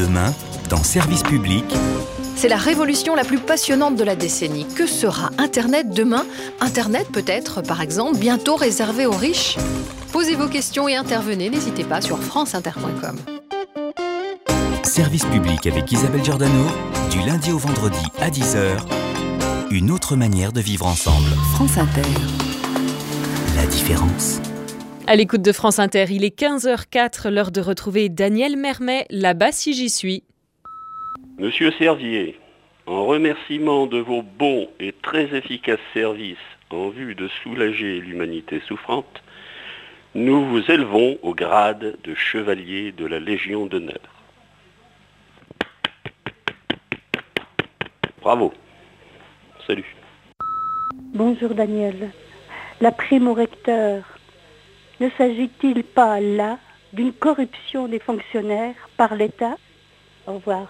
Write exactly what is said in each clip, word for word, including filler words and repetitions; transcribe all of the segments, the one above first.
demain, dans Service public. C'est la révolution la plus passionnante de la décennie. Que sera Internet demain ? Internet peut-être, par exemple, bientôt réservé aux riches ? Posez vos questions et intervenez, n'hésitez pas sur franceinter point com. Service public avec Isabelle Giordano, du lundi au vendredi à dix heures. Une autre manière de vivre ensemble. France Inter. La différence. À l'écoute de France Inter, il est quinze heures quatre, l'heure de retrouver Daniel Mermet, là-bas si j'y suis. Monsieur Servier, en remerciement de vos bons et très efficaces services en vue de soulager l'humanité souffrante, nous vous élevons au grade de chevalier de la Légion d'honneur. Bravo. Salut. Bonjour Daniel. La prime au recteur, ne s'agit-il pas là d'une corruption des fonctionnaires par l'État ? Au revoir.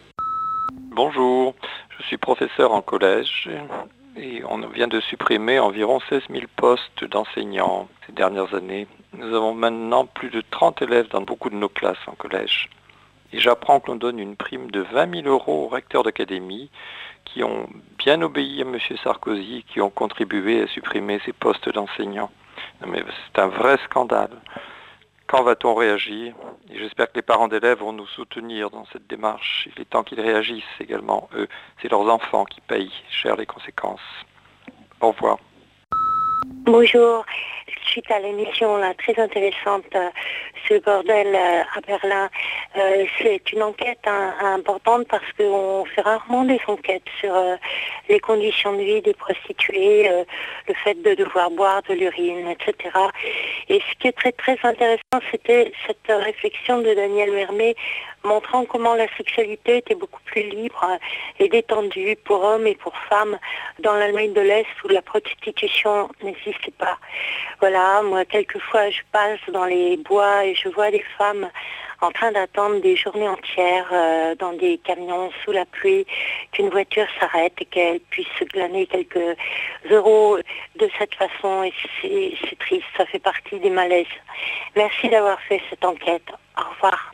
Bonjour, je suis professeur en collège et on vient de supprimer environ seize mille postes d'enseignants ces dernières années. Nous avons maintenant plus de trente élèves dans beaucoup de nos classes en collège. Et j'apprends que l'on donne une prime de vingt mille euros aux recteurs d'académie qui ont bien obéi à M. Sarkozy, qui ont contribué à supprimer ces postes d'enseignants. Non mais c'est un vrai scandale. Quand va-t-on réagir ? Et j'espère que les parents d'élèves vont nous soutenir dans cette démarche. Il est temps qu'ils réagissent également, eux. C'est leurs enfants qui payent cher les conséquences. Au revoir. Bonjour. Suite à l'émission là, très intéressante euh, sur le bordel euh, à Berlin, euh, c'est une enquête hein, importante parce qu'on fait rarement des enquêtes sur euh, les conditions de vie des prostituées, euh, le fait de devoir boire de l'urine, et cetera. Et ce qui est très très intéressant, c'était cette réflexion de Daniel Mermet montrant comment la sexualité était beaucoup plus libre et détendue pour hommes et pour femmes dans l'Allemagne de l'Est où la prostitution n'existait pas. Voilà, moi quelquefois je passe dans les bois et je vois des femmes en train d'attendre des journées entières euh, dans des camions sous la pluie, qu'une voiture s'arrête et qu'elle puisse se glaner quelques euros de cette façon. Et c'est, c'est triste, ça fait partie des malaises. Merci d'avoir fait cette enquête. Au revoir.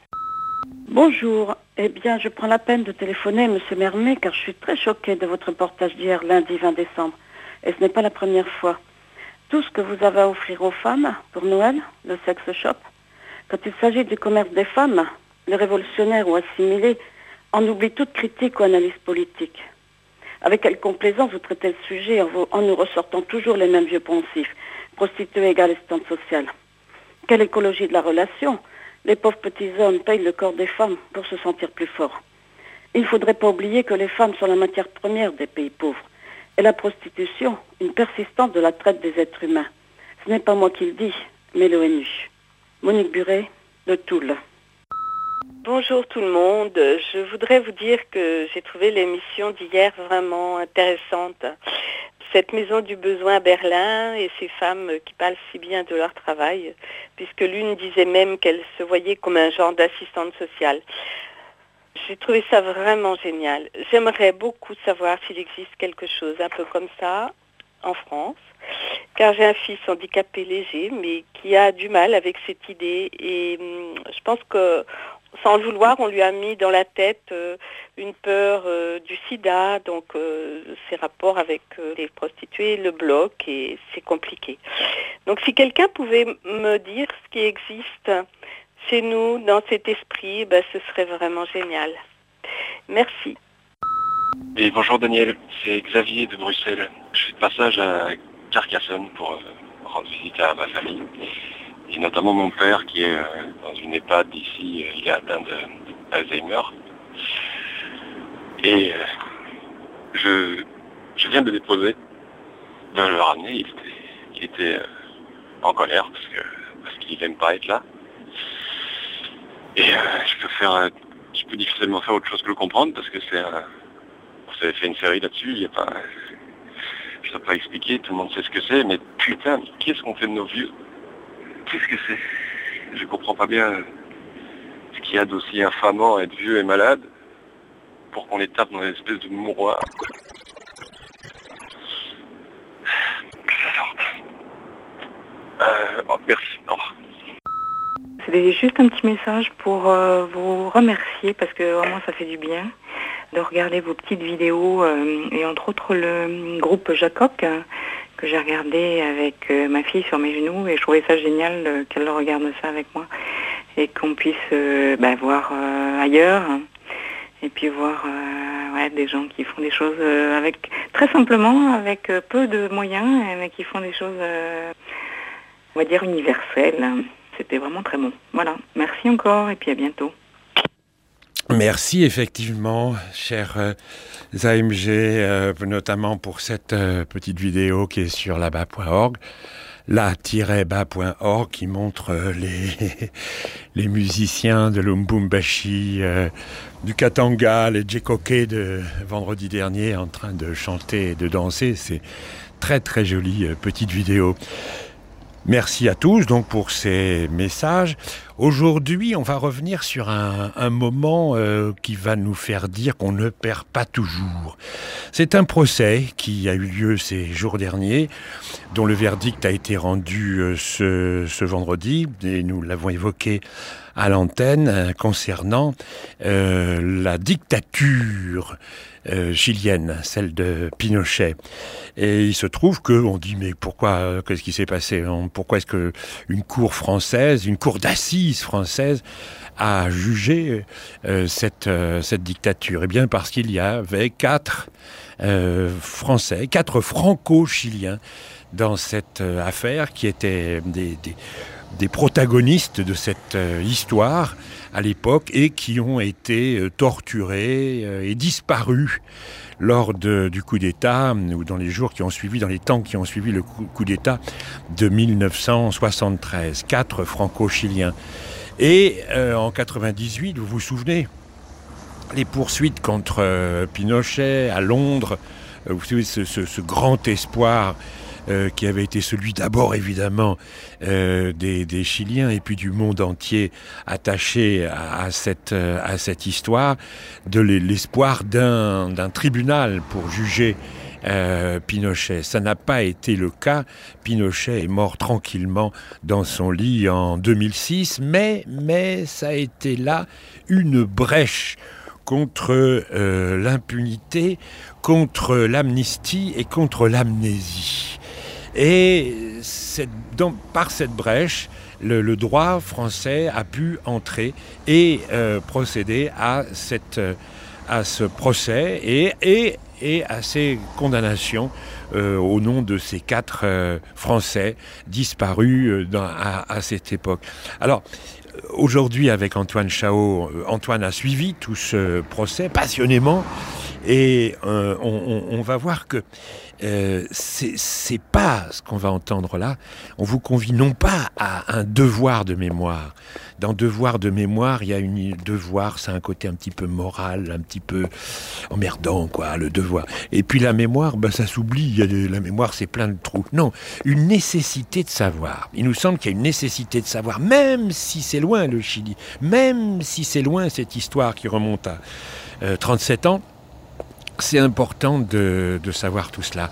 Bonjour. Eh bien, je prends la peine de téléphoner à M. Mermet car je suis très choquée de votre reportage d'hier, lundi vingt décembre. Et ce n'est pas la première fois. Tout ce que vous avez à offrir aux femmes pour Noël, le sex shop, quand il s'agit du commerce des femmes, les révolutionnaires ou assimilés en oublient toute critique ou analyse politique. Avec quelle complaisance vous traitez le sujet en, vous, en nous ressortant toujours les mêmes vieux poncifs, prostituées égale estampe sociale. Quelle écologie de la relation ? Les pauvres petits hommes payent le corps des femmes pour se sentir plus forts. Il ne faudrait pas oublier que les femmes sont la matière première des pays pauvres. Et la prostitution, une persistance de la traite des êtres humains. Ce n'est pas moi qui le dis, mais l'ONU. Monique Buret, de Toul. Bonjour tout le monde. Je voudrais vous dire que j'ai trouvé l'émission d'hier vraiment intéressante. Cette maison du besoin à Berlin et ces femmes qui parlent si bien de leur travail, puisque l'une disait même qu'elle se voyait comme un genre d'assistante sociale. J'ai trouvé ça vraiment génial. J'aimerais beaucoup savoir s'il existe quelque chose un peu comme ça en France, car j'ai un fils handicapé léger, mais qui a du mal avec cette idée. Et hum, je pense que, sans le vouloir, on lui a mis dans la tête euh, une peur euh, du sida, donc euh, ses rapports avec euh, les prostituées le bloquent et c'est compliqué. Donc si quelqu'un pouvait me dire ce qui existe chez nous, dans cet esprit, ben, ce serait vraiment génial. Merci. Et bonjour Daniel, c'est Xavier de Bruxelles. Je suis de passage à Carcassonne pour euh, rendre visite à ma famille. Et notamment mon père qui est euh, dans une EHPAD ici, euh, il est atteint d'Alzheimer. Et euh, je, je viens de le déposer, de le ramener. Il était, il était euh, en colère parce que parce qu'il n'aime pas être là. Et euh, je peux faire, euh, je peux difficilement faire autre chose que le comprendre parce que c'est, euh, vous avez fait une série là-dessus. Il y a pas, je ne sais pas expliquer. Tout le monde sait ce que c'est, mais putain, qu'est-ce qu'on fait de nos vieux? Qu'est-ce que c'est? Je comprends pas bien ce qu'il y a d'aussi infamant à être vieux et malade pour qu'on les tape dans une espèce de mouroir. Que ça sorte. Euh, oh, merci. Au revoir. C'était juste un petit message pour euh, vous remercier parce que vraiment ça fait du bien de regarder vos petites vidéos euh, et entre autres le groupe Jacob euh, que j'ai regardé avec euh, ma fille sur mes genoux et je trouvais ça génial euh, qu'elle regarde ça avec moi et qu'on puisse euh, bah, voir euh, ailleurs et puis voir euh, ouais, des gens qui font des choses euh, avec très simplement avec euh, peu de moyens mais qui font des choses euh, on va dire universelles. C'était vraiment très bon. Voilà, merci encore et puis à bientôt. Merci effectivement, cher euh, A M G, euh, notamment pour cette euh, petite vidéo qui est sur la bas point org, la tiret bas point org, qui montre euh, les, les musiciens de l'Umbumbashi, euh, du Katanga, les Djekoké de vendredi dernier en train de chanter et de danser. C'est très très jolie euh, petite vidéo. Merci à tous donc pour ces messages. Aujourd'hui, on va revenir sur un, un moment euh, qui va nous faire dire qu'on ne perd pas toujours. C'est un procès qui a eu lieu ces jours derniers, dont le verdict a été rendu euh, ce, ce vendredi, et nous l'avons évoqué à l'antenne, euh, concernant euh, la dictature euh, chilienne, celle de Pinochet. Et il se trouve que on dit mais pourquoi euh, qu'est-ce qui s'est passé on, Pourquoi est-ce que une cour française, une cour d'assises française a jugé euh, cette euh, cette dictature? Eh bien parce qu'il y avait quatre euh, Français, quatre Franco-Chiliens dans cette euh, affaire qui étaient des, des des protagonistes de cette euh, histoire à l'époque et qui ont été euh, torturés euh, et disparus lors de, du coup d'État ou dans les jours qui ont suivi, dans les temps qui ont suivi le coup, coup d'État de mille neuf cent soixante-treize. Quatre franco-chiliens. Et euh, en quatre-vingt-dix-huit, vous vous souvenez, les poursuites contre euh, Pinochet à Londres, euh, vous savez ce, ce, ce grand espoir Euh, qui avait été celui d'abord évidemment euh, des, des Chiliens et puis du monde entier attaché à, à, cette, euh, à cette histoire, de l'espoir d'un, d'un tribunal pour juger euh, Pinochet. Ça n'a pas été le cas. Pinochet est mort tranquillement dans son lit en deux mille six, mais, mais ça a été là une brèche contre euh, l'impunité, contre l'amnistie et contre l'amnésie. Et cette, dans, par cette brèche, le, le droit français a pu entrer et euh, procéder à, cette, à ce procès et, et, et à ces condamnations euh, au nom de ces quatre euh, Français disparus dans, à, à cette époque. Alors, aujourd'hui, avec Antoine Chao, Antoine a suivi tout ce procès passionnément et euh, on, on, on va voir que Euh, c'est, c'est pas ce qu'on va entendre là. On vous convie non pas à un devoir de mémoire. Dans devoir de mémoire, il y a une devoir, c'est un côté un petit peu moral, un petit peu emmerdant, quoi, le devoir. Et puis la mémoire, ben, ça s'oublie. Il y a de, la mémoire, c'est plein de trous. Non, une nécessité de savoir. Il nous semble qu'il y a une nécessité de savoir, même si c'est loin le Chili, même si c'est loin cette histoire qui remonte à euh, trente-sept ans. C'est important de, de savoir tout cela.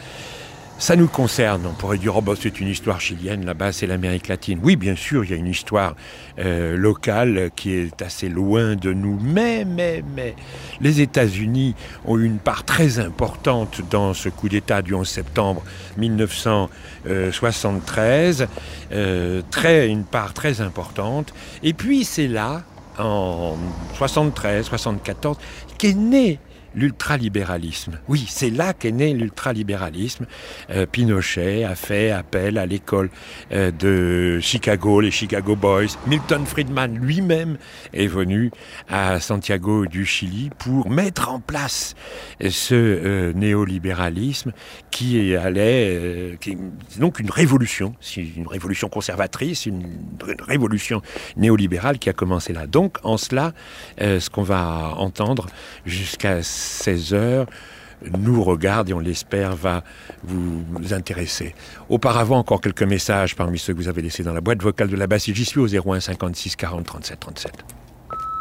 Ça nous concerne. On pourrait dire, oh bah, c'est une histoire chilienne, là-bas c'est l'Amérique latine. Oui, bien sûr, il y a une histoire euh, locale qui est assez loin de nous. Mais, mais, mais, les États-Unis ont eu une part très importante dans ce coup d'État du onze septembre mille neuf cent soixante-treize. Euh, très, une part très importante. Et puis c'est là, en soixante-treize soixante-quatorze, qu'est né l'ultralibéralisme. Oui, c'est là qu'est né l'ultralibéralisme. Euh, Pinochet a fait appel à l'école euh, de Chicago, les Chicago Boys. Milton Friedman lui-même est venu à Santiago du Chili pour mettre en place ce euh, néolibéralisme qui allait, euh, qui, c'est donc une révolution, c'est une révolution conservatrice, une, une révolution néolibérale qui a commencé là. Donc, en cela, euh, ce qu'on va entendre jusqu'à seize heures nous regarde et on l'espère va vous intéresser. Auparavant, encore quelques messages parmi ceux que vous avez laissés dans la boîte vocale de la Bastille. J'y suis au zéro un cinquante-six quarante trente-sept trente-sept.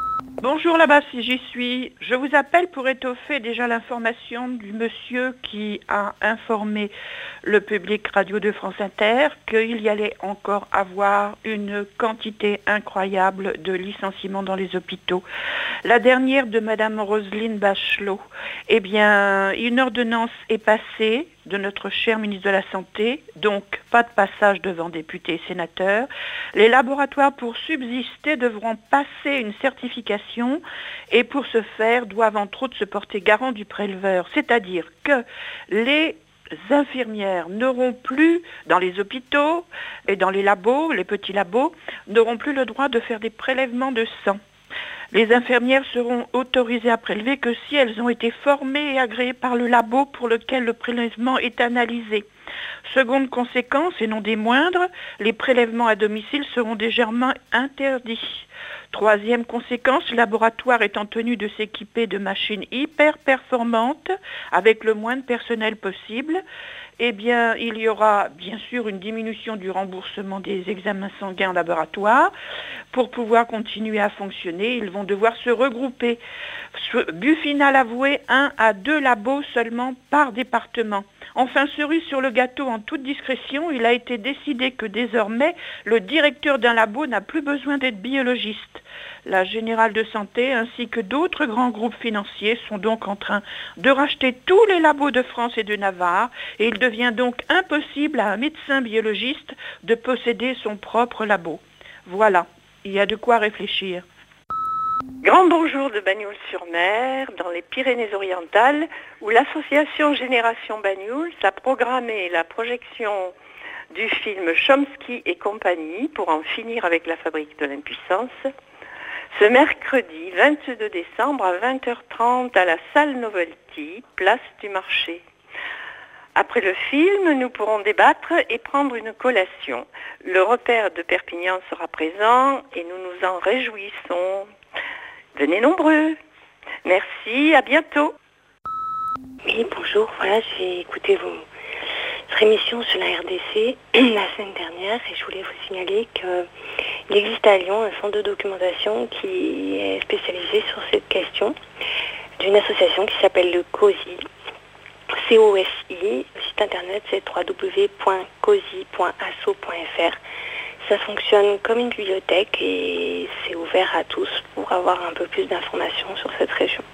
Bonjour là-bas, si j'y suis. Je vous appelle pour étoffer déjà l'information du monsieur qui a informé le public radio de France Inter qu'il y allait encore avoir une quantité incroyable de licenciements dans les hôpitaux. La dernière de Madame Roselyne Bachelot, eh bien, une ordonnance est passée de notre cher ministre de la Santé, donc pas de passage devant députés et sénateurs. Les laboratoires pour subsister devront passer une certification et pour ce faire doivent entre autres se porter garant du préleveur, c'est-à-dire que les infirmières n'auront plus, dans les hôpitaux et dans les labos, les petits labos, n'auront plus le droit de faire des prélèvements de sang. Les infirmières seront autorisées à prélever que si elles ont été formées et agréées par le labo pour lequel le prélèvement est analysé. Seconde conséquence, et non des moindres, les prélèvements à domicile seront légèrement interdits. Troisième conséquence, le laboratoire étant tenu de s'équiper de machines hyper performantes avec le moins de personnel possible, eh bien, il y aura bien sûr une diminution du remboursement des examens sanguins en laboratoire. Pour pouvoir continuer à fonctionner, ils vont devoir se regrouper. But final avoué, un à deux labos seulement par département. Enfin, cerise sur le gâteau, en toute discrétion, il a été décidé que désormais, le directeur d'un labo n'a plus besoin d'être biologiste. La Générale de Santé ainsi que d'autres grands groupes financiers sont donc en train de racheter tous les labos de France et de Navarre et il devient donc impossible à un médecin biologiste de posséder son propre labo. Voilà, il y a de quoi réfléchir. Grand bonjour de Bagnols-sur-Mer, dans les Pyrénées-Orientales, où l'association Génération Bagnols a programmé la projection du film Chomsky et compagnie pour en finir avec la fabrique de l'impuissance, ce mercredi vingt-deux décembre à vingt heures trente à la salle Novelty, place du marché. Après le film, nous pourrons débattre et prendre une collation. Le repère de Perpignan sera présent et nous nous en réjouissons. Venez nombreux. Merci, à bientôt. Oui, bonjour. Voilà, j'ai écouté vos, votre émission sur la R D C la semaine dernière et je voulais vous signaler qu'il existe à Lyon un centre de documentation qui est spécialisé sur cette question d'une association qui s'appelle le COSI. C O S I. Le site internet c'est w w w point cosi point asso point f r. Ça fonctionne comme une bibliothèque et c'est ouvert à tous pour avoir un peu plus d'informations sur cette région.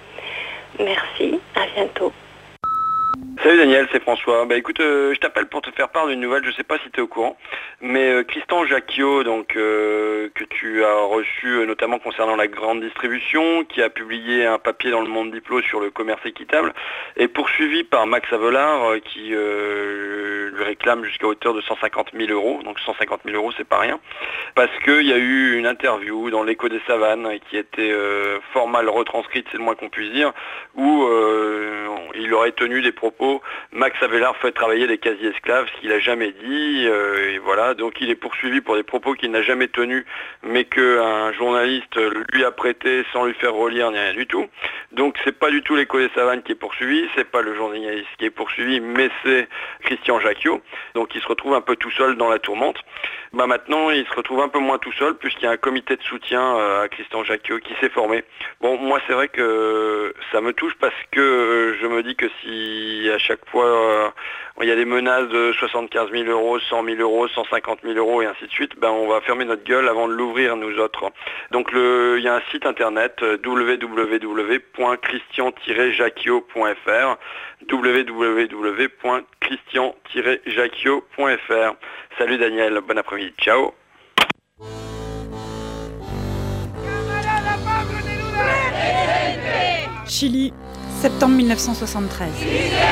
Merci, à bientôt. Salut Daniel, c'est François. Bah écoute, euh, je t'appelle pour te faire part d'une nouvelle, je sais pas si tu es au courant, mais euh, Christian Jacquiot, donc euh, que tu as reçu euh, notamment concernant la grande distribution, qui a publié un papier dans le Monde Diplo sur le commerce équitable, est poursuivi par Max Avelard euh, qui euh, lui réclame jusqu'à hauteur de cent cinquante mille euros, donc cent cinquante mille euros c'est pas rien, parce qu'il y a eu une interview dans l'Écho des Savanes qui était euh, fort mal retranscrite, c'est le moins qu'on puisse dire, où euh, il aurait tenu des propos Max Avelard fait travailler des quasi-esclaves, ce qu'il n'a jamais dit, euh, et voilà, donc il est poursuivi pour des propos qu'il n'a jamais tenus, mais qu'un journaliste lui a prêté sans lui faire relire ni rien du tout. Donc c'est pas du tout l'Écho des Savanes qui est poursuivi, c'est pas le journaliste qui est poursuivi, mais c'est Christian Jacquiot, donc il se retrouve un peu tout seul dans la tourmente. Bah maintenant il se retrouve un peu moins tout seul, puisqu'il y a un comité de soutien euh, à Christian Jacquiot qui s'est formé. Bon, moi c'est vrai que ça me touche parce que je me dis que si à chaque fois euh, il y a des menaces de soixante-quinze mille euros, cent mille euros, cent cinquante mille euros et ainsi de suite, ben on va fermer notre gueule avant de l'ouvrir nous autres. Donc le, il y a un site internet w w w point christian tiret jacquiot point f r w w w point christian tiret jacquiot point f r. Salut Daniel, bon après-midi, ciao. Chili, septembre mille neuf cent soixante-treize.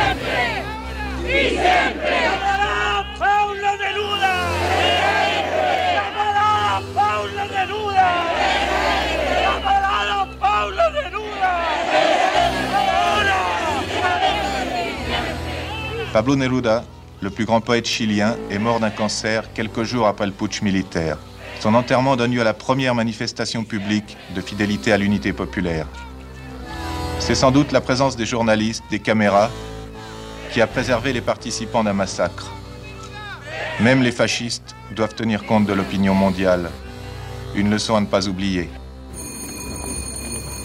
Pablo Neruda, le plus grand poète chilien, est mort d'un cancer quelques jours après le putsch militaire. Son enterrement donne lieu à la première manifestation publique de fidélité à l'unité populaire. C'est sans doute la présence des journalistes, des caméras, qui a préservé les participants d'un massacre. Même les fascistes doivent tenir compte de l'opinion mondiale. Une leçon à ne pas oublier.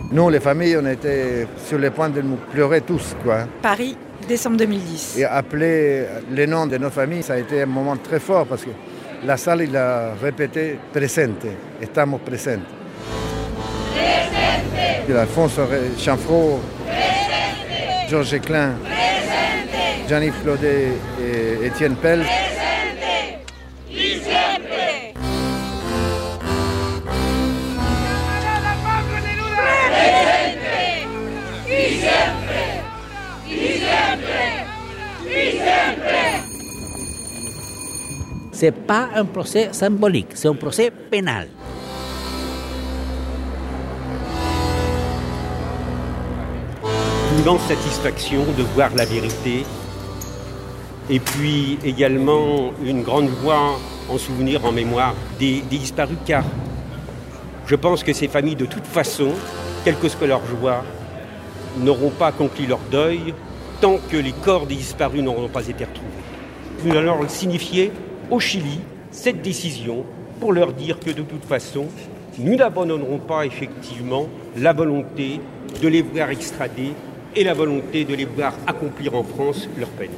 Nous, les familles, on était sur le point de nous pleurer tous, quoi. Paris, décembre deux mille dix. Et appeler les noms de nos familles, ça a été un moment très fort parce que la salle, il a répété « presente », « estamos presentes ». Alphonse Chanfraud, Georges Klein, Jean-Yves Claudet et Étienne Pell. C'est pas un procès symbolique, c'est un procès pénal. Une immense satisfaction de voir la vérité et puis également une grande joie en souvenir, en mémoire des, des disparus, car je pense que ces familles, de toute façon, quelle que soit leur joie, n'auront pas conclu leur deuil tant que les corps des disparus n'auront pas été retrouvés. Nous allons leur signifier au Chili cette décision pour leur dire que de toute façon, nous n'abandonnerons pas effectivement la volonté de les voir extradés et la volonté de les voir accomplir en France leur peine.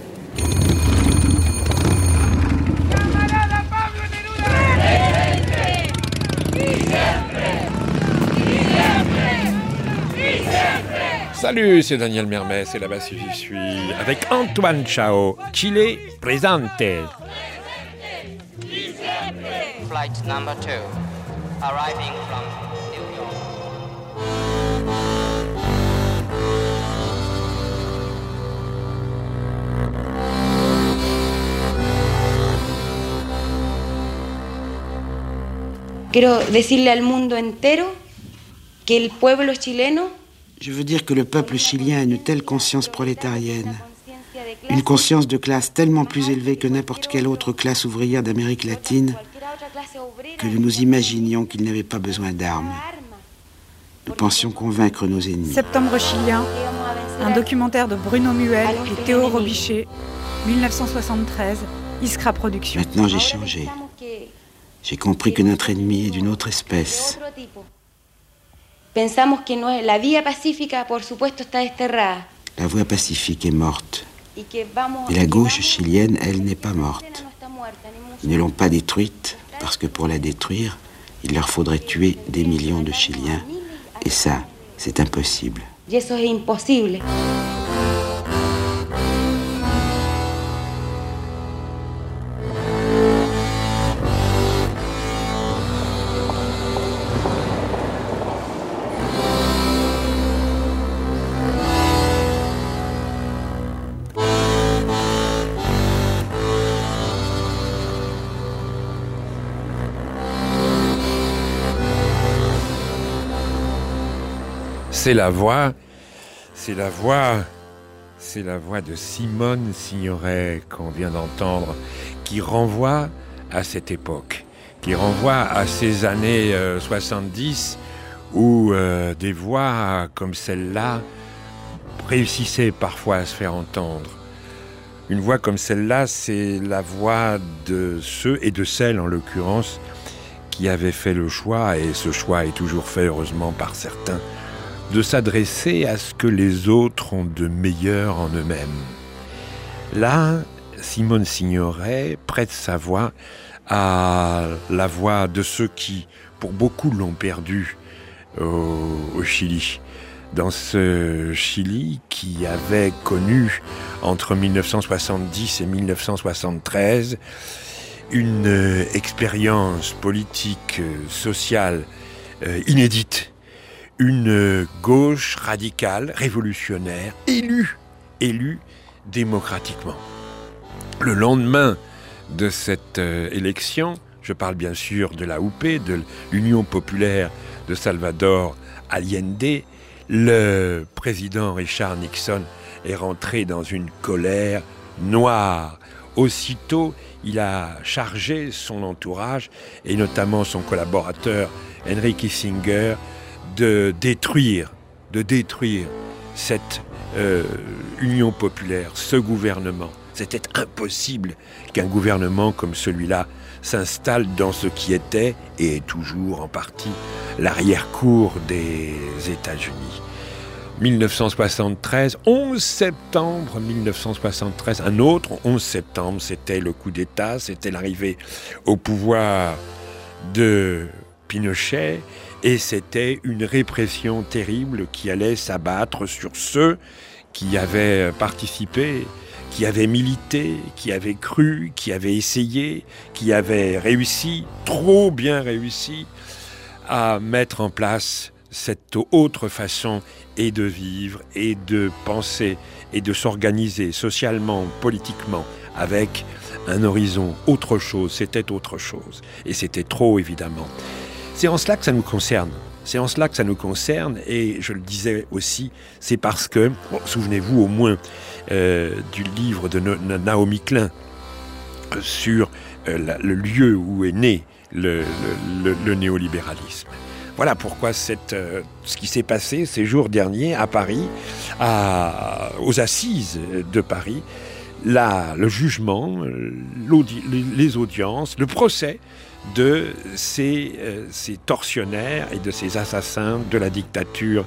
Salut, c'est Daniel Mermet, c'est là-bas si j'y suis, avec Antoine Chao, Chile Presente. Flight number two, arriving from New York. Quiero decirle al mundo entero que el pueblo chileno. Je veux dire que le peuple chilien a une telle conscience prolétarienne, une conscience de classe tellement plus élevée que n'importe quelle autre classe ouvrière d'Amérique latine, que nous nous imaginions qu'il n'avait pas besoin d'armes. Nous pensions convaincre nos ennemis. Septembre chilien, un documentaire de Bruno Muel et Théo Robichet, dix-neuf cent soixante-treize, Iskra Productions. Maintenant j'ai changé. J'ai compris que notre ennemi est d'une autre espèce. Pensamos que no, la vía pacífica, por supuesto, está desterrada. La voie pacifique est morte. Et la gauche chilienne, elle, n'est pas morte. Ils ne l'ont pas détruite parce que pour la détruire, il leur faudrait tuer des millions de Chiliens. Et ça, c'est impossible. Y eso es imposible. C'est la voix, c'est la voix, c'est la voix de Simone Signoret qu'on vient d'entendre, qui renvoie à cette époque, qui renvoie à ces années euh, soixante-dix où euh, des voix comme celle-là réussissaient parfois à se faire entendre. Une voix comme celle-là, c'est la voix de ceux et de celles, en l'occurrence, qui avaient fait le choix, et ce choix est toujours fait heureusement par certains, de s'adresser à ce que les autres ont de meilleur en eux-mêmes. Là, Simone Signoret prête sa voix à la voix de ceux qui, pour beaucoup, l'ont perdu au, au Chili. Dans ce Chili qui avait connu, entre dix-neuf cent soixante-dix et dix-neuf cent soixante-treize, une euh, expérience politique, euh, sociale, euh, inédite. Une gauche radicale, révolutionnaire, élue, élue démocratiquement. Le lendemain de cette euh, élection, je parle bien sûr de la U P, de l'Union populaire de Salvador Allende, le président Richard Nixon est rentré dans une colère noire. Aussitôt, il a chargé son entourage, et notamment son collaborateur Henry Kissinger, de détruire, de détruire cette euh, Union populaire, ce gouvernement, C'était impossible qu'un gouvernement comme celui-là s'installe dans ce qui était, et est toujours en partie, l'arrière-cour des États-Unis. mille neuf cent soixante-treize, onze septembre mille neuf cent soixante-treize, un autre onze septembre, c'était le coup d'État, c'était l'arrivée au pouvoir de Pinochet, et c'était une répression terrible qui allait s'abattre sur ceux qui avaient participé, qui avaient milité, qui avaient cru, qui avaient essayé, qui avaient réussi, trop bien réussi, à mettre en place cette autre façon et de vivre, et de penser, et de s'organiser socialement, politiquement, avec un horizon autre chose. C'était autre chose. Et c'était trop, évidemment. C'est en cela que ça nous concerne. C'est en cela que ça nous concerne, et je le disais aussi, c'est parce que, bon, souvenez-vous au moins euh, du livre de Naomi Klein euh, sur euh, la, le lieu où est né le, le, le, le néolibéralisme. Voilà pourquoi cette, euh, ce qui s'est passé ces jours derniers à Paris, à, aux assises de Paris, la, le jugement, l'audi- les audiences, le procès de ces, euh, ces tortionnaires et de ces assassins de la dictature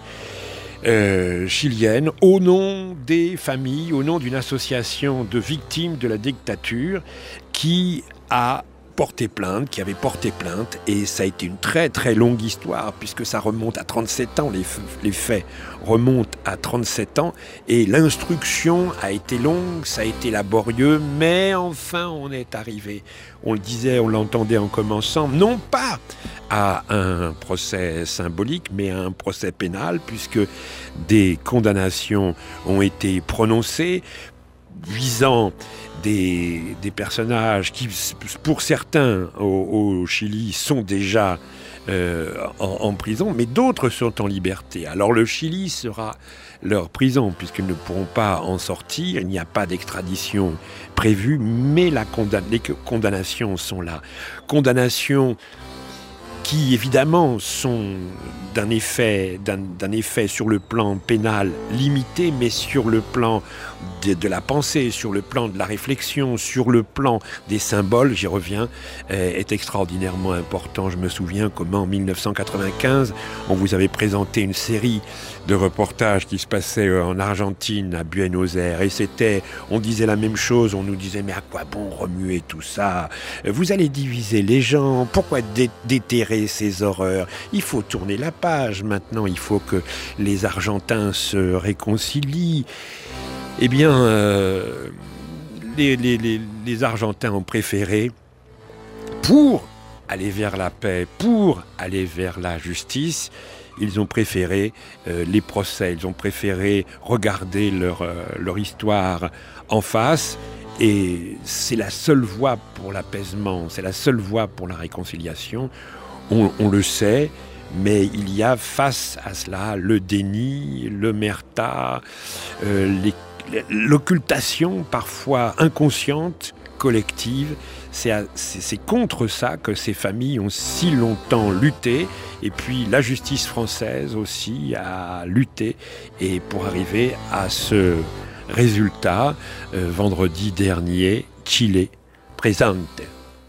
euh, chilienne, au nom des familles, au nom d'une association de victimes de la dictature qui a porté plainte, qui avait porté plainte, et ça a été une très très longue histoire, puisque ça remonte à trente-sept ans, les, f- les faits remontent à trente-sept ans, et l'instruction a été longue, ça a été laborieux, mais enfin on est arrivé, on le disait, on l'entendait en commençant, non pas à un procès symbolique, mais à un procès pénal, puisque des condamnations ont été prononcées, visant des, des personnages qui, pour certains, au, au Chili, sont déjà euh, en, en prison, mais d'autres sont en liberté. Alors le Chili sera leur prison, puisqu'ils ne pourront pas en sortir, il n'y a pas d'extradition prévue, mais la condam- les condamnations sont là. Condamnations qui évidemment sont d'un effet, d'un, d'un effet sur le plan pénal limité, mais sur le plan de, de la pensée, sur le plan de la réflexion, sur le plan des symboles, j'y reviens, euh, est extraordinairement important. Je me souviens comment en mille neuf cent quatre-vingt-quinze, on vous avait présenté une série de reportages qui se passaient en Argentine, à Buenos Aires, et c'était, on disait la même chose, on nous disait mais à quoi bon remuer tout ça ? Vous allez diviser les gens, pourquoi dé- déterrer ces horreurs ? Il faut tourner la page maintenant, il faut que les Argentins se réconcilient. Eh bien, euh, les, les, les, les Argentins ont préféré, pour aller vers la paix, pour aller vers la justice, ils ont préféré euh, les procès, ils ont préféré regarder leur, euh, leur histoire en face, et c'est la seule voie pour l'apaisement, c'est la seule voie pour la réconciliation. On, on le sait, mais il y a face à cela le déni, l'omerta, euh, les, l'occultation parfois inconsciente, collective. C'est, à, c'est, c'est contre ça que ces familles ont si longtemps lutté, et puis la justice française aussi a lutté, et pour arriver à ce résultat, euh, vendredi dernier, Chile présente.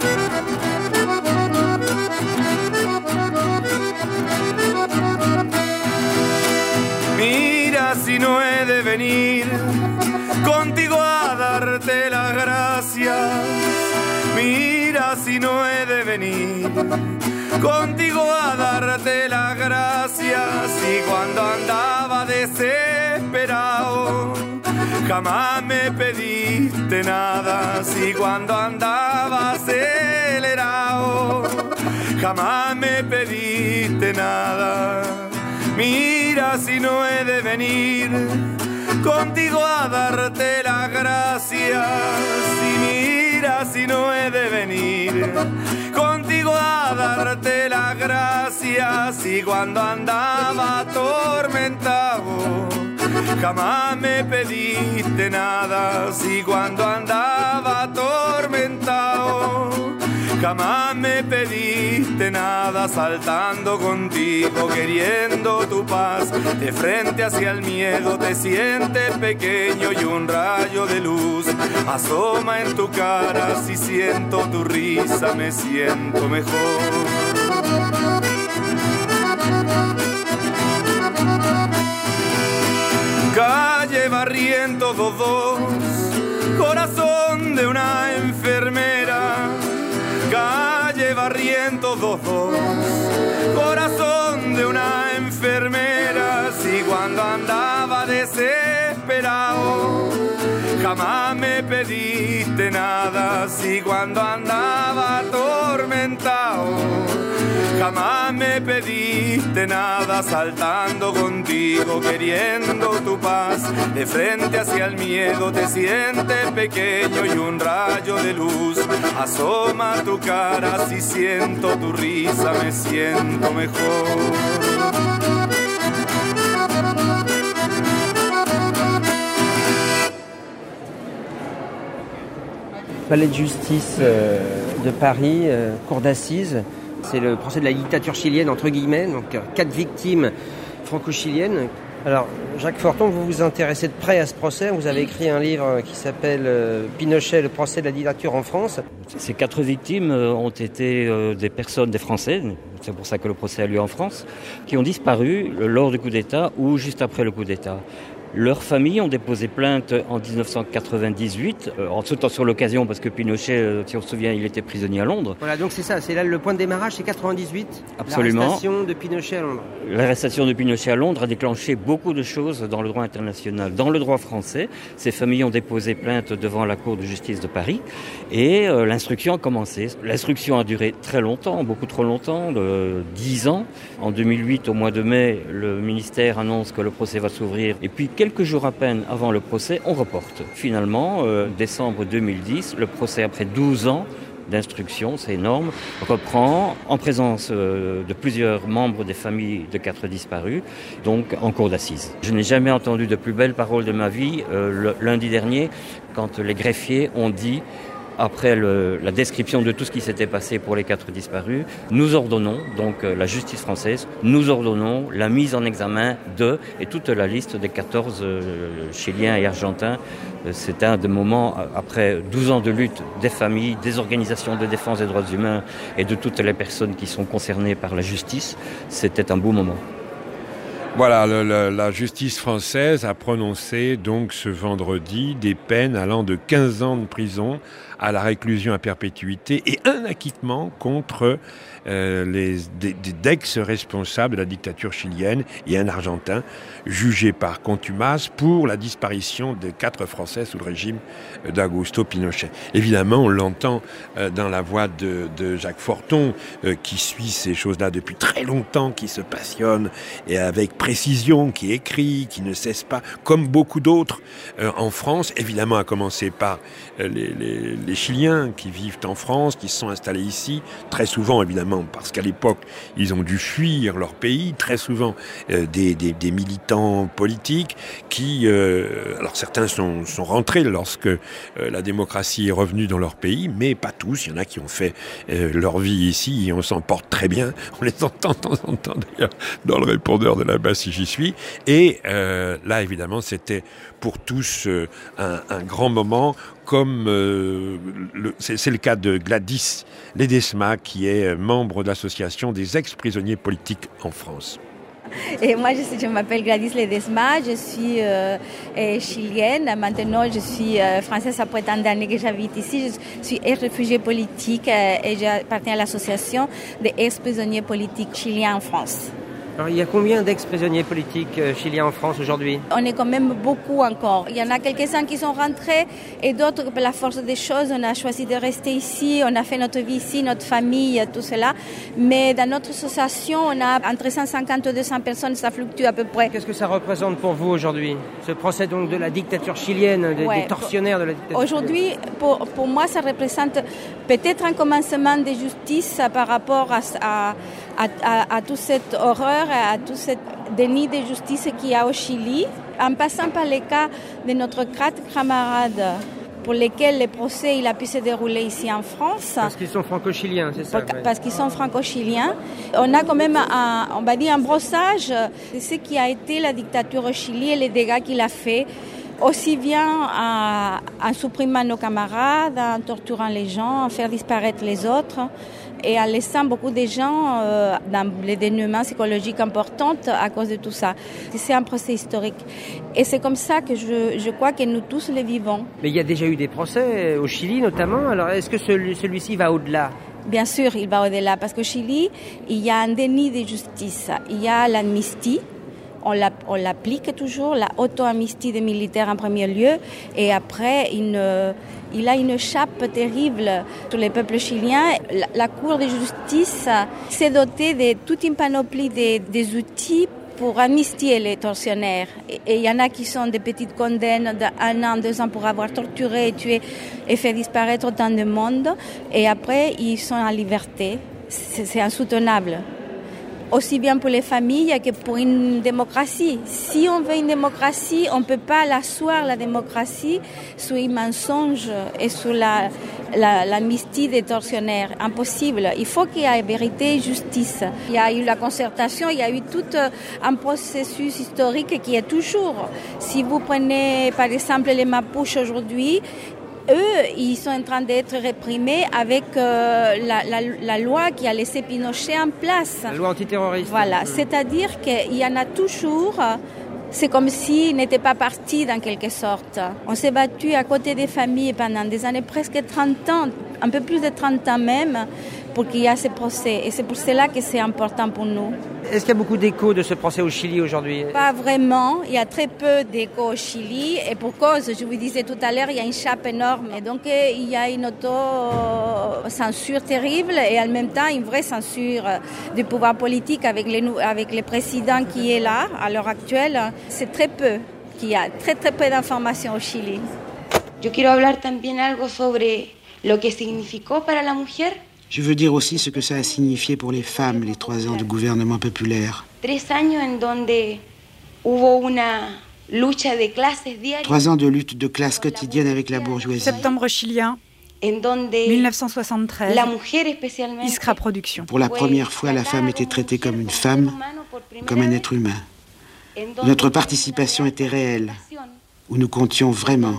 Mira si no he de venir contigo a darte las gracias. Mira si no he de venir contigo a darte las gracias. Y cuando andaba desesperado jamás me pediste nada. Si cuando andaba acelerado jamás me pediste nada. Mira si no he de venir contigo a darte las gracias. Y mira si no he de venir contigo a darte las gracias. Y cuando andaba atormentado jamás me pediste nada. Si cuando andaba atormentado jamás me pediste pediste nada, saltando contigo, queriendo tu paz. De frente hacia el miedo te sientes pequeño y un rayo de luz asoma en tu cara. Si siento tu risa me siento mejor. Calle Barrientos dos dos, corazón de una enfermera. Calle Barrientos dos dos, corazón de una enfermera. Si cuando andaba desesperado jamás me pediste nada. Si cuando andaba atormentado jamás me pediste nada, saltando contigo, queriendo tu paz. De frente hacia el miedo te sientes pequeño y un rayo de luz asoma tu cara. Si siento tu risa me siento mejor. Palais de justice euh, de Paris, euh, cour d'assises. C'est le procès de la dictature chilienne, entre guillemets, donc euh, quatre victimes franco-chiliennes. Alors, Jacques Forton, vous vous intéressez de près à ce procès. Vous avez écrit un livre qui s'appelle euh, Pinochet, le procès de la dictature en France. Ces quatre victimes ont été euh, des personnes, des Français, c'est pour ça que le procès a lieu en France, qui ont disparu lors du coup d'État ou juste après le coup d'État. Leurs familles ont déposé plainte en dix-neuf cent quatre-vingt-dix-huit, euh, en sautant sur l'occasion parce que Pinochet, euh, si on se souvient, il était prisonnier à Londres. Voilà, donc c'est ça, c'est là le point de démarrage, c'est quatre-vingt-dix-huit. Absolument. L'arrestation de Pinochet à Londres. L'arrestation de Pinochet à Londres a déclenché beaucoup de choses dans le droit international. Dans le droit français, ces familles ont déposé plainte devant la Cour de justice de Paris et euh, l'instruction a commencé. L'instruction a duré très longtemps, beaucoup trop longtemps, de dix ans. En deux mille huit, au mois de mai, le ministère annonce que le procès va s'ouvrir et puis quelques jours à peine avant le procès, on reporte. Finalement, euh, décembre deux mille dix, le procès, après douze ans d'instruction, c'est énorme, reprend en présence euh, de plusieurs membres des familles de quatre disparus, donc en cour d'assises. Je n'ai jamais entendu de plus belles paroles de ma vie euh, le, lundi dernier, quand les greffiers ont dit, après le, la description de tout ce qui s'était passé pour les quatre disparus, nous ordonnons, donc euh, la justice française, nous ordonnons la mise en examen de, et toute la liste des quatorze euh, Chiliens et Argentins. Euh, c'est un des moments, après douze ans de lutte des familles, des organisations de défense des droits humains et de toutes les personnes qui sont concernées par la justice, c'était un beau moment. Voilà, le, le, la justice française a prononcé donc ce vendredi des peines allant de quinze ans de prison à la réclusion à perpétuité et un acquittement contre euh, les des, des, d'ex-responsables de la dictature chilienne et un Argentin jugé par contumace pour la disparition de quatre Français sous le régime d'Augusto Pinochet. Évidemment, on l'entend euh, dans la voix de, de Jacques Forton euh, qui suit ces choses-là depuis très longtemps, qui se passionne et avec précision, qui écrit, qui ne cesse pas, comme beaucoup d'autres euh, en France, évidemment à commencer par euh, les, les, les Chiliens qui vivent en France, qui se sont installés ici, très souvent évidemment parce qu'à l'époque ils ont dû fuir leur pays, très souvent euh, des, des, des militants politiques qui, euh, alors certains sont, sont rentrés lorsque euh, la démocratie est revenue dans leur pays, mais pas tous, il y en a qui ont fait euh, leur vie ici et on s'en porte très bien, on les entend de temps en temps d'ailleurs dans le répondeur de là-bas si j'y suis, et euh, là évidemment c'était pour tous euh, un, un grand moment, comme euh, le, c'est, c'est le cas de Gladys Ledesma qui est membre de l'association des ex-prisonniers politiques en France. Et moi, je, je m'appelle Gladys Ledesma, je suis euh, chilienne. Maintenant, je suis euh, française après tant d'années que j'habite ici. Je suis ex-réfugiée politique euh, et j'appartiens à l'association des ex-prisonniers politiques chiliens en France. Alors, il y a combien d'ex-prisonniers politiques euh, chiliens en France aujourd'hui ? On est quand même beaucoup encore. Il y en a quelques-uns qui sont rentrés et d'autres, par la force des choses, on a choisi de rester ici. On a fait notre vie ici, notre famille, tout cela. Mais dans notre association, on a entre cent cinquante et deux cents personnes, ça fluctue à peu près. Qu'est-ce que ça représente pour vous aujourd'hui ? Ce procès donc de la dictature chilienne, des, ouais. des tortionnaires de la dictature Aujourd'hui, pour, pour moi, ça représente peut-être un commencement de justice par rapport à, à, à, à, à toute cette horreur, à tout ce déni de justice qu'il y a au Chili, en passant par les cas de notre quatre camarades pour lesquels le procès il a pu se dérouler ici en France. Parce qu'ils sont franco-chiliens, c'est ça? Parce, parce qu'ils sont franco-chiliens. On a quand même un, on va dire un brossage de ce qui a été la dictature au Chili et les dégâts qu'il a fait, aussi bien en, en supprimant nos camarades, en torturant les gens, en faire disparaître les autres, et en laissant beaucoup de gens euh, dans les dénouements psychologiques importants à cause de tout ça. C'est un procès historique. Et c'est comme ça que je, je crois que nous tous le vivons. Mais il y a déjà eu des procès au Chili notamment, alors est-ce que celui, celui-ci va au-delà? Bien sûr, il va au-delà, parce qu'au Chili, il y a un déni de justice. Il y a l'amnistie. On, la, on l'applique toujours, la auto-amnistie des militaires en premier lieu, et après, une, il a une chape terrible sur les peuples chiliens. La, la Cour de justice s'est dotée de toute une panoplie de, des outils pour amnistier les tortionnaires. Et il y en a qui sont des petites condamnes d'un an, deux ans pour avoir torturé, tué et fait disparaître autant de monde, et après, ils sont en liberté. C'est, c'est insoutenable. Aussi bien pour les familles que pour une démocratie. Si on veut une démocratie, on ne peut pas l'asseoir, la démocratie, sous un mensonge et sous la, la, l'amnistie des tortionnaires. Impossible. Il faut qu'il y ait vérité et justice. Il y a eu la concertation, il y a eu tout un processus historique qui est toujours. Si vous prenez par exemple les Mapuches aujourd'hui, eux, ils sont en train d'être réprimés avec euh, la, la, la loi qui a laissé Pinochet en place. La loi antiterroriste. Voilà, c'est-à-dire qu'il y en a toujours. C'est comme s'ils n'étaient pas partis dans quelque sorte. On s'est battu à côté des familles pendant des années, presque trente ans, un peu plus de trente ans même, pour qu'il y ait ce procès. Et c'est pour cela que c'est important pour nous. Est-ce qu'il y a beaucoup d'échos de ce procès au Chili aujourd'hui? Pas vraiment. Il y a très peu d'échos au Chili. Et pour cause, je vous disais tout à l'heure, il y a une chape énorme. Et donc, il y a une auto-censure terrible et en même temps une vraie censure du pouvoir politique avec, les, avec le président qui est là à l'heure actuelle. C'est très peu qu'il y a, très très peu d'informations au Chili. Yo quiero hablar también algo sobre lo que significó para la mujer. Je veux dire aussi ce que ça a signifié pour les femmes, les trois ans de gouvernement populaire. Tres años en donde hubo una lucha de clases diaria. Trois ans de lutte de classe quotidienne avec la bourgeoisie. Septembre chilien, dix-neuf cent soixante-treize, Iskra Production. Pour la première fois, la femme était traitée comme une femme, comme un être humain. Notre participation était réelle, où nous comptions vraiment.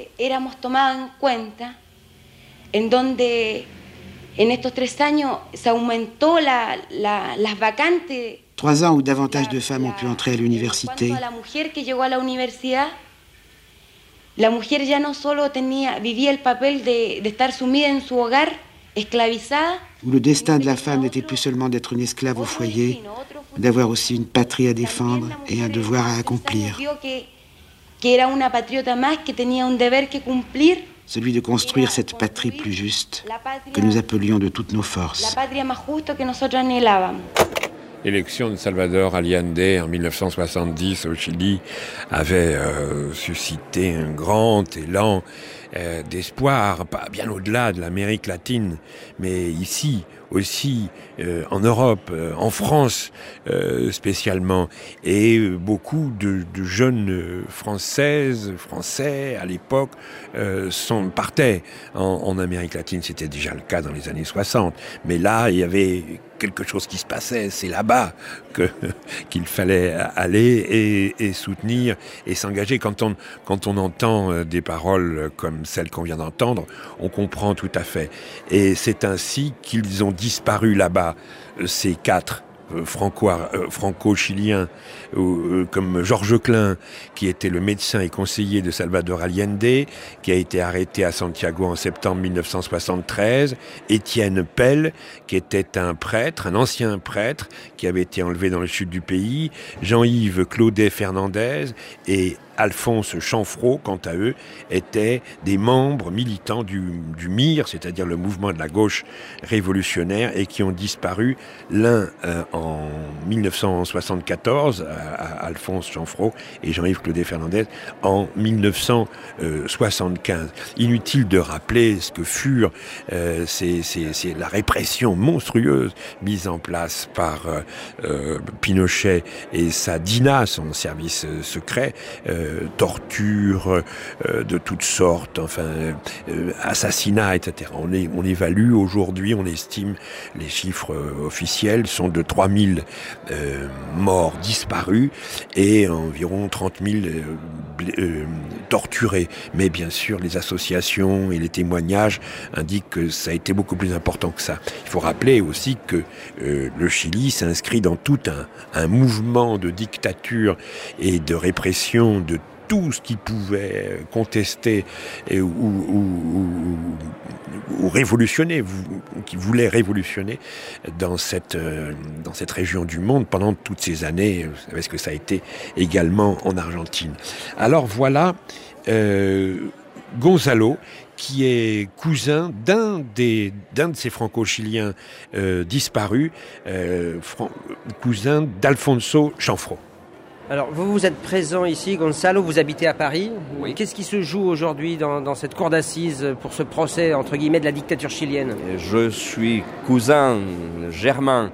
En estos tres años se aumentó la, la, las vacantes. Trois ans où davantage de femmes ont pu entrer à l'université. La mujer que llegó a la universidad, la mujer ya no solo tenía, vivía el papel de, de estar sumida en su hogar, esclavizada. Où le destin de la femme n'était plus seulement d'être une esclave au foyer, mais d'avoir aussi une patrie à défendre et un devoir à accomplir. Que, que era una patriota más, que tenía un deber que cumplir. Celui de construire cette patrie plus juste que nous appelions de toutes nos forces. L'élection de Salvador Allende en dix-neuf cent soixante-dix au Chili avait euh, suscité un grand élan euh, d'espoir, pas bien au-delà de l'Amérique latine, mais ici aussi, euh, en Europe, euh, en France euh, spécialement, et beaucoup de, de jeunes françaises, français à l'époque euh, sont, partaient en, en Amérique latine. C'était déjà le cas dans les années soixante, mais là il y avait quelque chose qui se passait, c'est là-bas que, qu'il fallait aller et, et soutenir et s'engager. Quand on, quand on entend des paroles comme celles qu'on vient d'entendre, on comprend tout à fait. Et c'est ainsi qu'ils ont disparu là-bas, ces quatre franco, euh, franco-chiliens, euh, comme Georges Klein, qui était le médecin et conseiller de Salvador Allende, qui a été arrêté à Santiago en septembre dix-neuf cent soixante-treize, Étienne Pell, qui était un prêtre, un ancien prêtre, qui avait été enlevé dans le sud du pays, Jean-Yves Claudet Fernandez et Alphonse Chanfrault, quant à eux, étaient des membres militants du, du M I R, c'est-à-dire le mouvement de la gauche révolutionnaire, et qui ont disparu, l'un euh, en dix-neuf cent soixante-quatorze, à, à Alphonse Chanfrault, et Jean-Yves Claudet Fernandez en dix-neuf cent soixante-quinze. Inutile de rappeler ce que furent euh, c'est, c'est, c'est la répression monstrueuse mise en place par euh, euh, Pinochet et sa D I N A, son service euh, secret, euh, euh, tortures euh, de toutes sortes, enfin euh, assassinats, et cetera. On, est, on évalue aujourd'hui, on estime, les chiffres euh, officiels sont de trois mille euh, morts disparus et environ trente mille euh, euh, torturés. Mais bien sûr, les associations et les témoignages indiquent que ça a été beaucoup plus important que ça. Il faut rappeler aussi que euh, le Chili s'inscrit dans tout un, un mouvement de dictature et de répression de tout ce qui pouvait contester et, ou, ou, ou, ou révolutionner, ou qui voulait révolutionner dans cette, euh, dans cette région du monde pendant toutes ces années. Vous savez ce que ça a été également en Argentine. Alors voilà euh, Gonzalo, qui est cousin d'un, des, d'un de ces franco-chiliens euh, disparus, euh, fran- cousin d'Alfonso Chanfro. Alors, vous, vous êtes présent ici, Gonzalo, vous habitez à Paris. Oui. Qu'est-ce qui se joue aujourd'hui dans, dans cette cour d'assises pour ce procès, entre guillemets, de la dictature chilienne ? Je suis cousin germain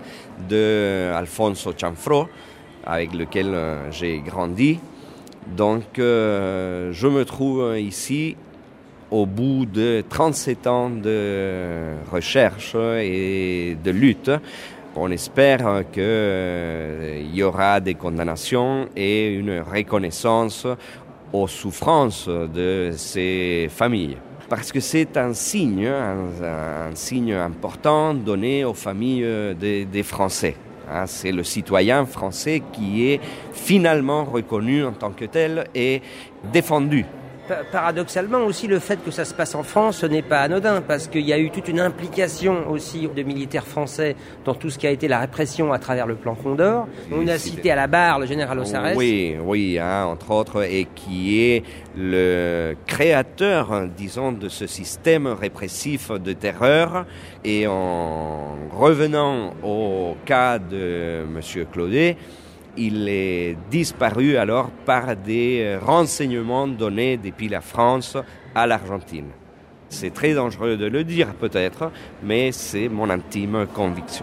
de Alfonso Chanfro, avec lequel j'ai grandi. Donc, euh, je me trouve ici au bout de trente-sept ans de recherche et de lutte. On espère qu'il euh, y aura des condamnations et une reconnaissance aux souffrances de ces familles. Parce que c'est un signe, un, un signe important donné aux familles des, des Français. Hein, c'est le citoyen français qui est finalement reconnu en tant que tel et défendu. Paradoxalement aussi, le fait que ça se passe en France, ce n'est pas anodin, parce qu'il y a eu toute une implication aussi de militaires français dans tout ce qui a été la répression à travers le plan Condor. On a cité à la barre le général Ossarès. Oui, oui, hein, entre autres, et qui est le créateur, disons, de ce système répressif de terreur. Et en revenant au cas de M. Claudet, il est disparu alors par des renseignements donnés depuis la France à l'Argentine. C'est très dangereux de le dire peut-être, mais c'est mon intime conviction.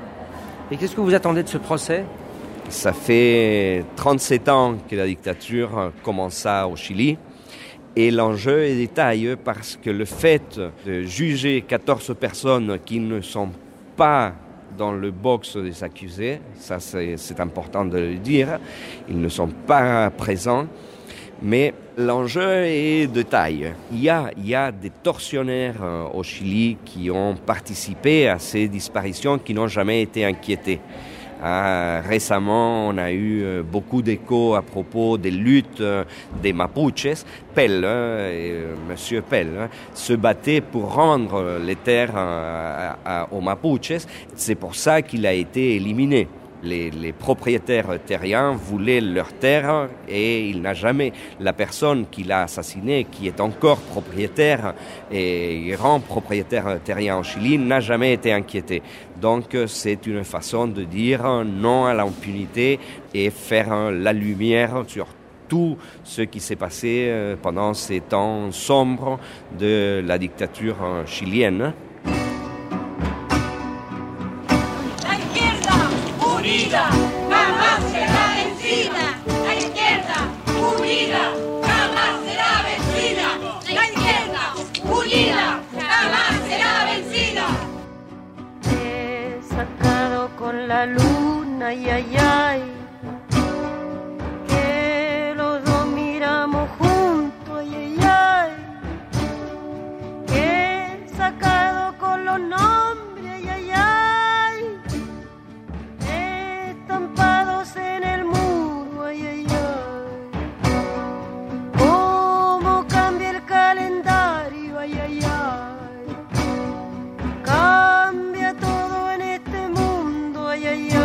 Et qu'est-ce que vous attendez de ce procès ? Ça fait trente-sept ans que la dictature commença au Chili. Et l'enjeu est détaillé parce que le fait de juger quatorze personnes qui ne sont pas dans le box des accusés, ça c'est, c'est important de le dire, ils ne sont pas présents, mais l'enjeu est de taille. Il y a, il y a des tortionnaires au Chili qui ont participé à ces disparitions, qui n'ont jamais été inquiétés. Ah, récemment, on a eu beaucoup d'échos à propos des luttes des Mapuches. Pell, euh, Monsieur Pell, hein, se battait pour rendre les terres à, à, aux Mapuches. C'est pour ça qu'il a été éliminé. Les, les propriétaires terriens voulaient leurs terres et il n'a jamais, la personne qui l'a assassiné, qui est encore propriétaire et grand propriétaire terrien en Chili, n'a jamais été inquiété. Donc c'est une façon de dire non à l'impunité et faire la lumière sur tout ce qui s'est passé pendant ces temps sombres de la dictature chilienne. Unida, jamás será vencida. La izquierda, unida, jamás será vencida. La izquierda, unida, jamás será vencida. He sacado con la luna, ay, ay, ay, que los dos miramos juntos, ay, ay, ay. He sacado con los nombres, ay, ay, ay. Estampados en el muro, ay, ay, ay. Cómo cambia el calendario, ay, ay, ay. Cambia todo en este mundo, ay, ay, ay.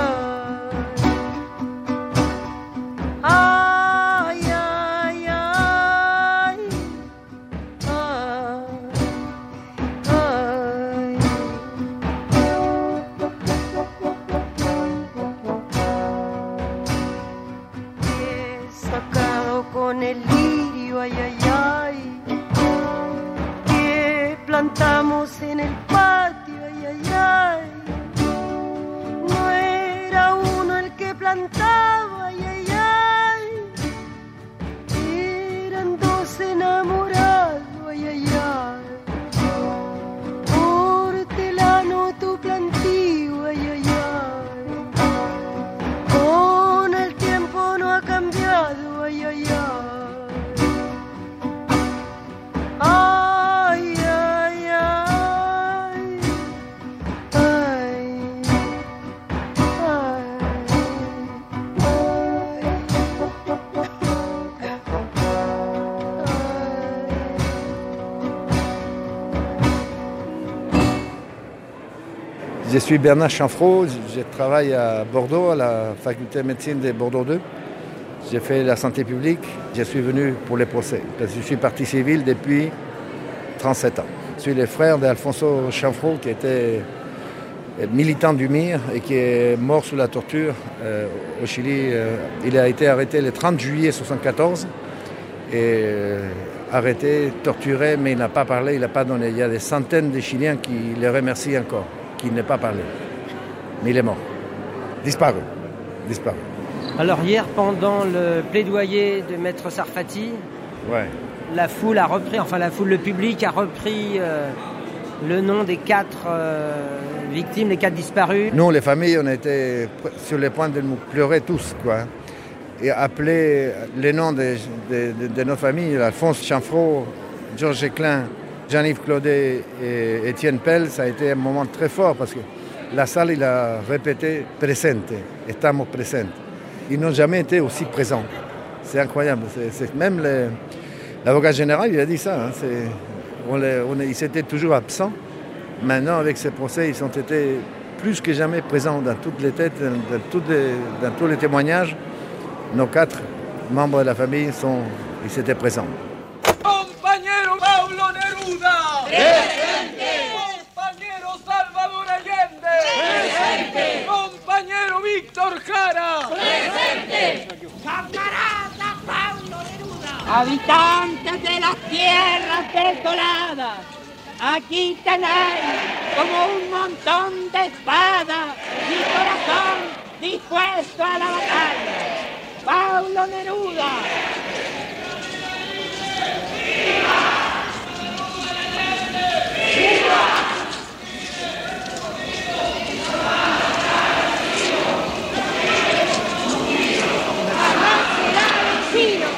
Ay, ay, ay. Ay, ay. Sacado con el lirio, ay, ay, ay, que plantamos en el patio, ay, ay, ay. No era uno el que plantaba, ay, ay, ay, Je suis Bernard Chanfraud, je travaille à Bordeaux, à la faculté de médecine de Bordeaux deux. J'ai fait la santé publique, je suis venu pour les procès, parce que je suis partie civile depuis trente-sept ans. Je suis le frère d'Alfonso Chanfraud, qui était militant du M I R et qui est mort sous la torture euh, au Chili. Euh, il a été arrêté le trente juillet mille neuf cent soixante-quatorze et euh, arrêté, torturé, mais il n'a pas parlé, il n'a pas donné. Il y a des centaines de Chiliens qui le remercient encore, qui n'ont pas parlé. Mais il est mort. Disparu. Disparu. Alors hier, pendant le plaidoyer de Maître Sarfati, ouais. la foule a repris, enfin la foule, le public a repris euh, le nom des quatre euh, victimes, les quatre disparus. Nous, les familles, on était sur le point de nous pleurer tous, quoi. Et appeler les noms de, de, de, de nos familles, Alphonse Chanfraud, Georges Éclin, Jean-Yves Claudet et Étienne Pell, ça a été un moment très fort parce que la salle, il a répété « presente », « estamos presentes ». Ils n'ont jamais été aussi présents. C'est incroyable. C'est, c'est même les, l'avocat général, il a dit ça. Hein, c'est, on les, on, ils étaient toujours absents. Maintenant, avec ces procès, ils ont été plus que jamais présents dans toutes les têtes, dans, dans, toutes les, dans tous les témoignages. Nos quatre membres de la famille, sont, ils étaient présents. Compañero Pablo Neruda. Presente. Compañero Salvador Allende. Presente. Compañero Víctor Jara. Presente. Camarada Pablo Neruda. Habitantes de las tierras desoladas, aquí tenéis como un montón de espadas y corazón dispuesto a la batalla. Pablo Neruda. ¡Viva! ¡Viva! Jamás será vencido.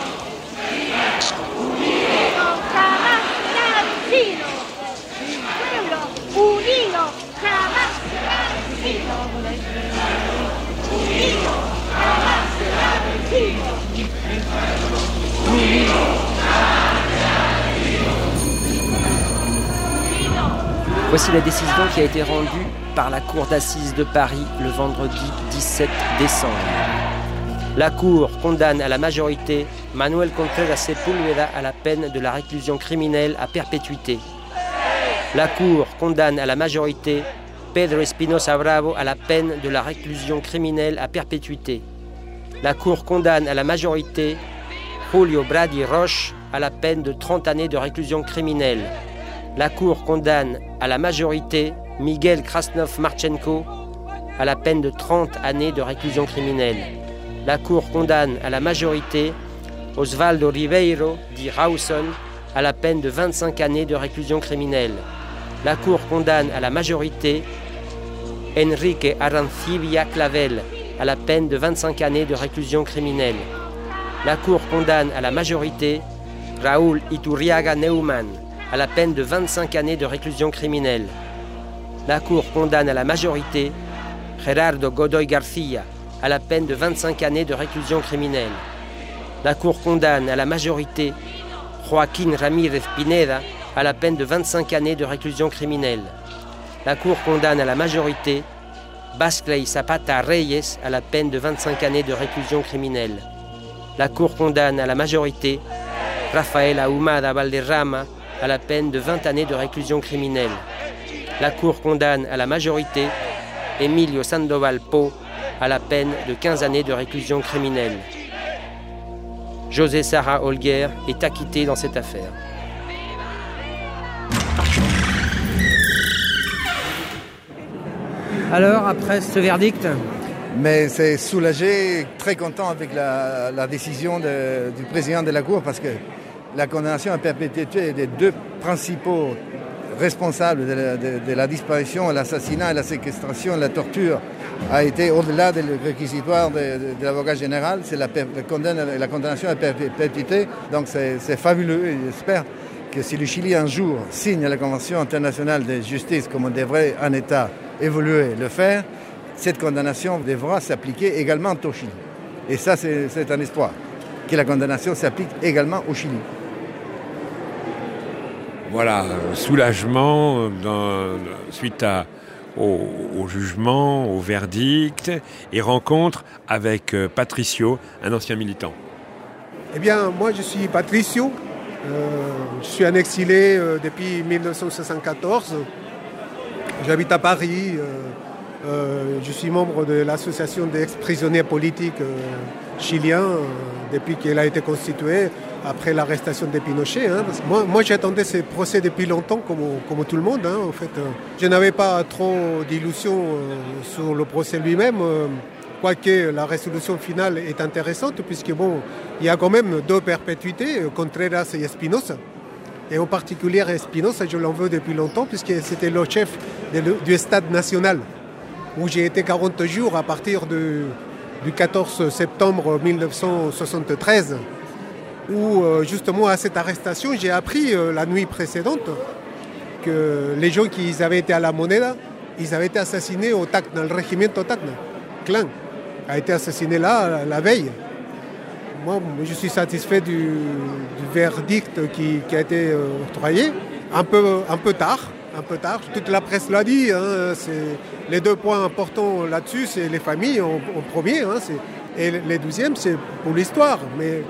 Unido jamás será vencido. Pueblo unido jamás será vencido. Unido jamás será vencido. Unido jamás será vencido. Voici la décision qui a été rendue par la Cour d'assises de Paris le vendredi dix-sept décembre. La Cour condamne à la majorité Manuel Contreras Sepúlveda à la peine de la réclusion criminelle à perpétuité. La Cour condamne à la majorité Pedro Espinosa Bravo à la peine de la réclusion criminelle à perpétuité. La Cour condamne à la majorité Julio Brady Roche à la peine de trente années de réclusion criminelle. La Cour condamne à la majorité Miguel Krasnov Marchenko à la peine de trente années de réclusion criminelle. La Cour condamne à la majorité Osvaldo Ribeiro di Rawson à la peine de vingt-cinq années de réclusion criminelle. La Cour condamne à la majorité Enrique Arancibia Clavel à la peine de vingt-cinq années de réclusion criminelle. La Cour condamne à la majorité Raúl Iturriaga Neumann à la peine de vingt-cinq années de réclusion criminelle. La Cour condamne à la majorité Gerardo Godoy García à la peine de vingt-cinq années de réclusion criminelle. La Cour condamne à la majorité Joaquín Ramírez Pineda à la peine de vingt-cinq années de réclusion criminelle. La Cour condamne à la majorité Basclay Zapata Reyes à la peine de vingt-cinq années de réclusion criminelle. La Cour condamne à la majorité Rafael Ahumada Valderrama à la peine de vingt années de réclusion criminelle. La Cour condamne à la majorité Emilio Sandoval Po à la peine de quinze années de réclusion criminelle. José Sarra Holguer est acquitté dans cette affaire. Alors, après ce verdict ? Mais c'est soulagé, très content avec la, la décision de, du président de la Cour parce que la condamnation à perpétuité des deux principaux responsables de la, de, de la disparition, l'assassinat, la séquestration, la torture a été au-delà du réquisitoire de, de, de l'avocat général. C'est la, la, condamne, la condamnation à perpétuité. Donc c'est, c'est fabuleux et j'espère que si le Chili un jour signe la Convention internationale de justice comme on devrait un État évoluer le faire, cette condamnation devra s'appliquer également au Chili. Et ça, c'est, c'est un espoir, que la condamnation s'applique également au Chili. Voilà, soulagement dans, suite à, au, au jugement, au verdict, et rencontre avec euh, Patricio, un ancien militant. Eh bien, moi je suis Patricio, euh, je suis un exilé euh, depuis dix-neuf cent soixante-quatorze, j'habite à Paris, euh, euh, je suis membre de l'association des ex-prisonniers politiques euh, chiliens euh, depuis qu'elle a été constituée après l'arrestation de Pinochet. Hein, parce que moi, moi j'attendais ce procès depuis longtemps, comme, comme tout le monde. Hein, en fait, euh, je n'avais pas trop d'illusions euh, sur le procès lui-même. Euh, Quoique la résolution finale est intéressante, puisque bon, il y a quand même deux perpétuités, Contreras et Espinosa. Et en particulier Espinosa, je l'en veux depuis longtemps, puisque c'était le chef de, du Stade national, où j'ai été quarante jours à partir de, du quatorze septembre dix-neuf cent soixante-treize, où euh, justement à cette arrestation, j'ai appris euh, la nuit précédente que les gens qui avaient été à la Moneda, ils avaient été assassinés au Tacna, le Regimiento Tacna, clan. A été assassiné là, la veille. Moi, je suis satisfait du, du verdict qui, qui a été euh, octroyé. Un peu, un peu tard, un peu tard. Toute la presse l'a dit. Hein, c'est, les deux points importants là-dessus, c'est les familles en, en premier. Hein, c'est, et les deuxièmes, c'est pour l'histoire. Mais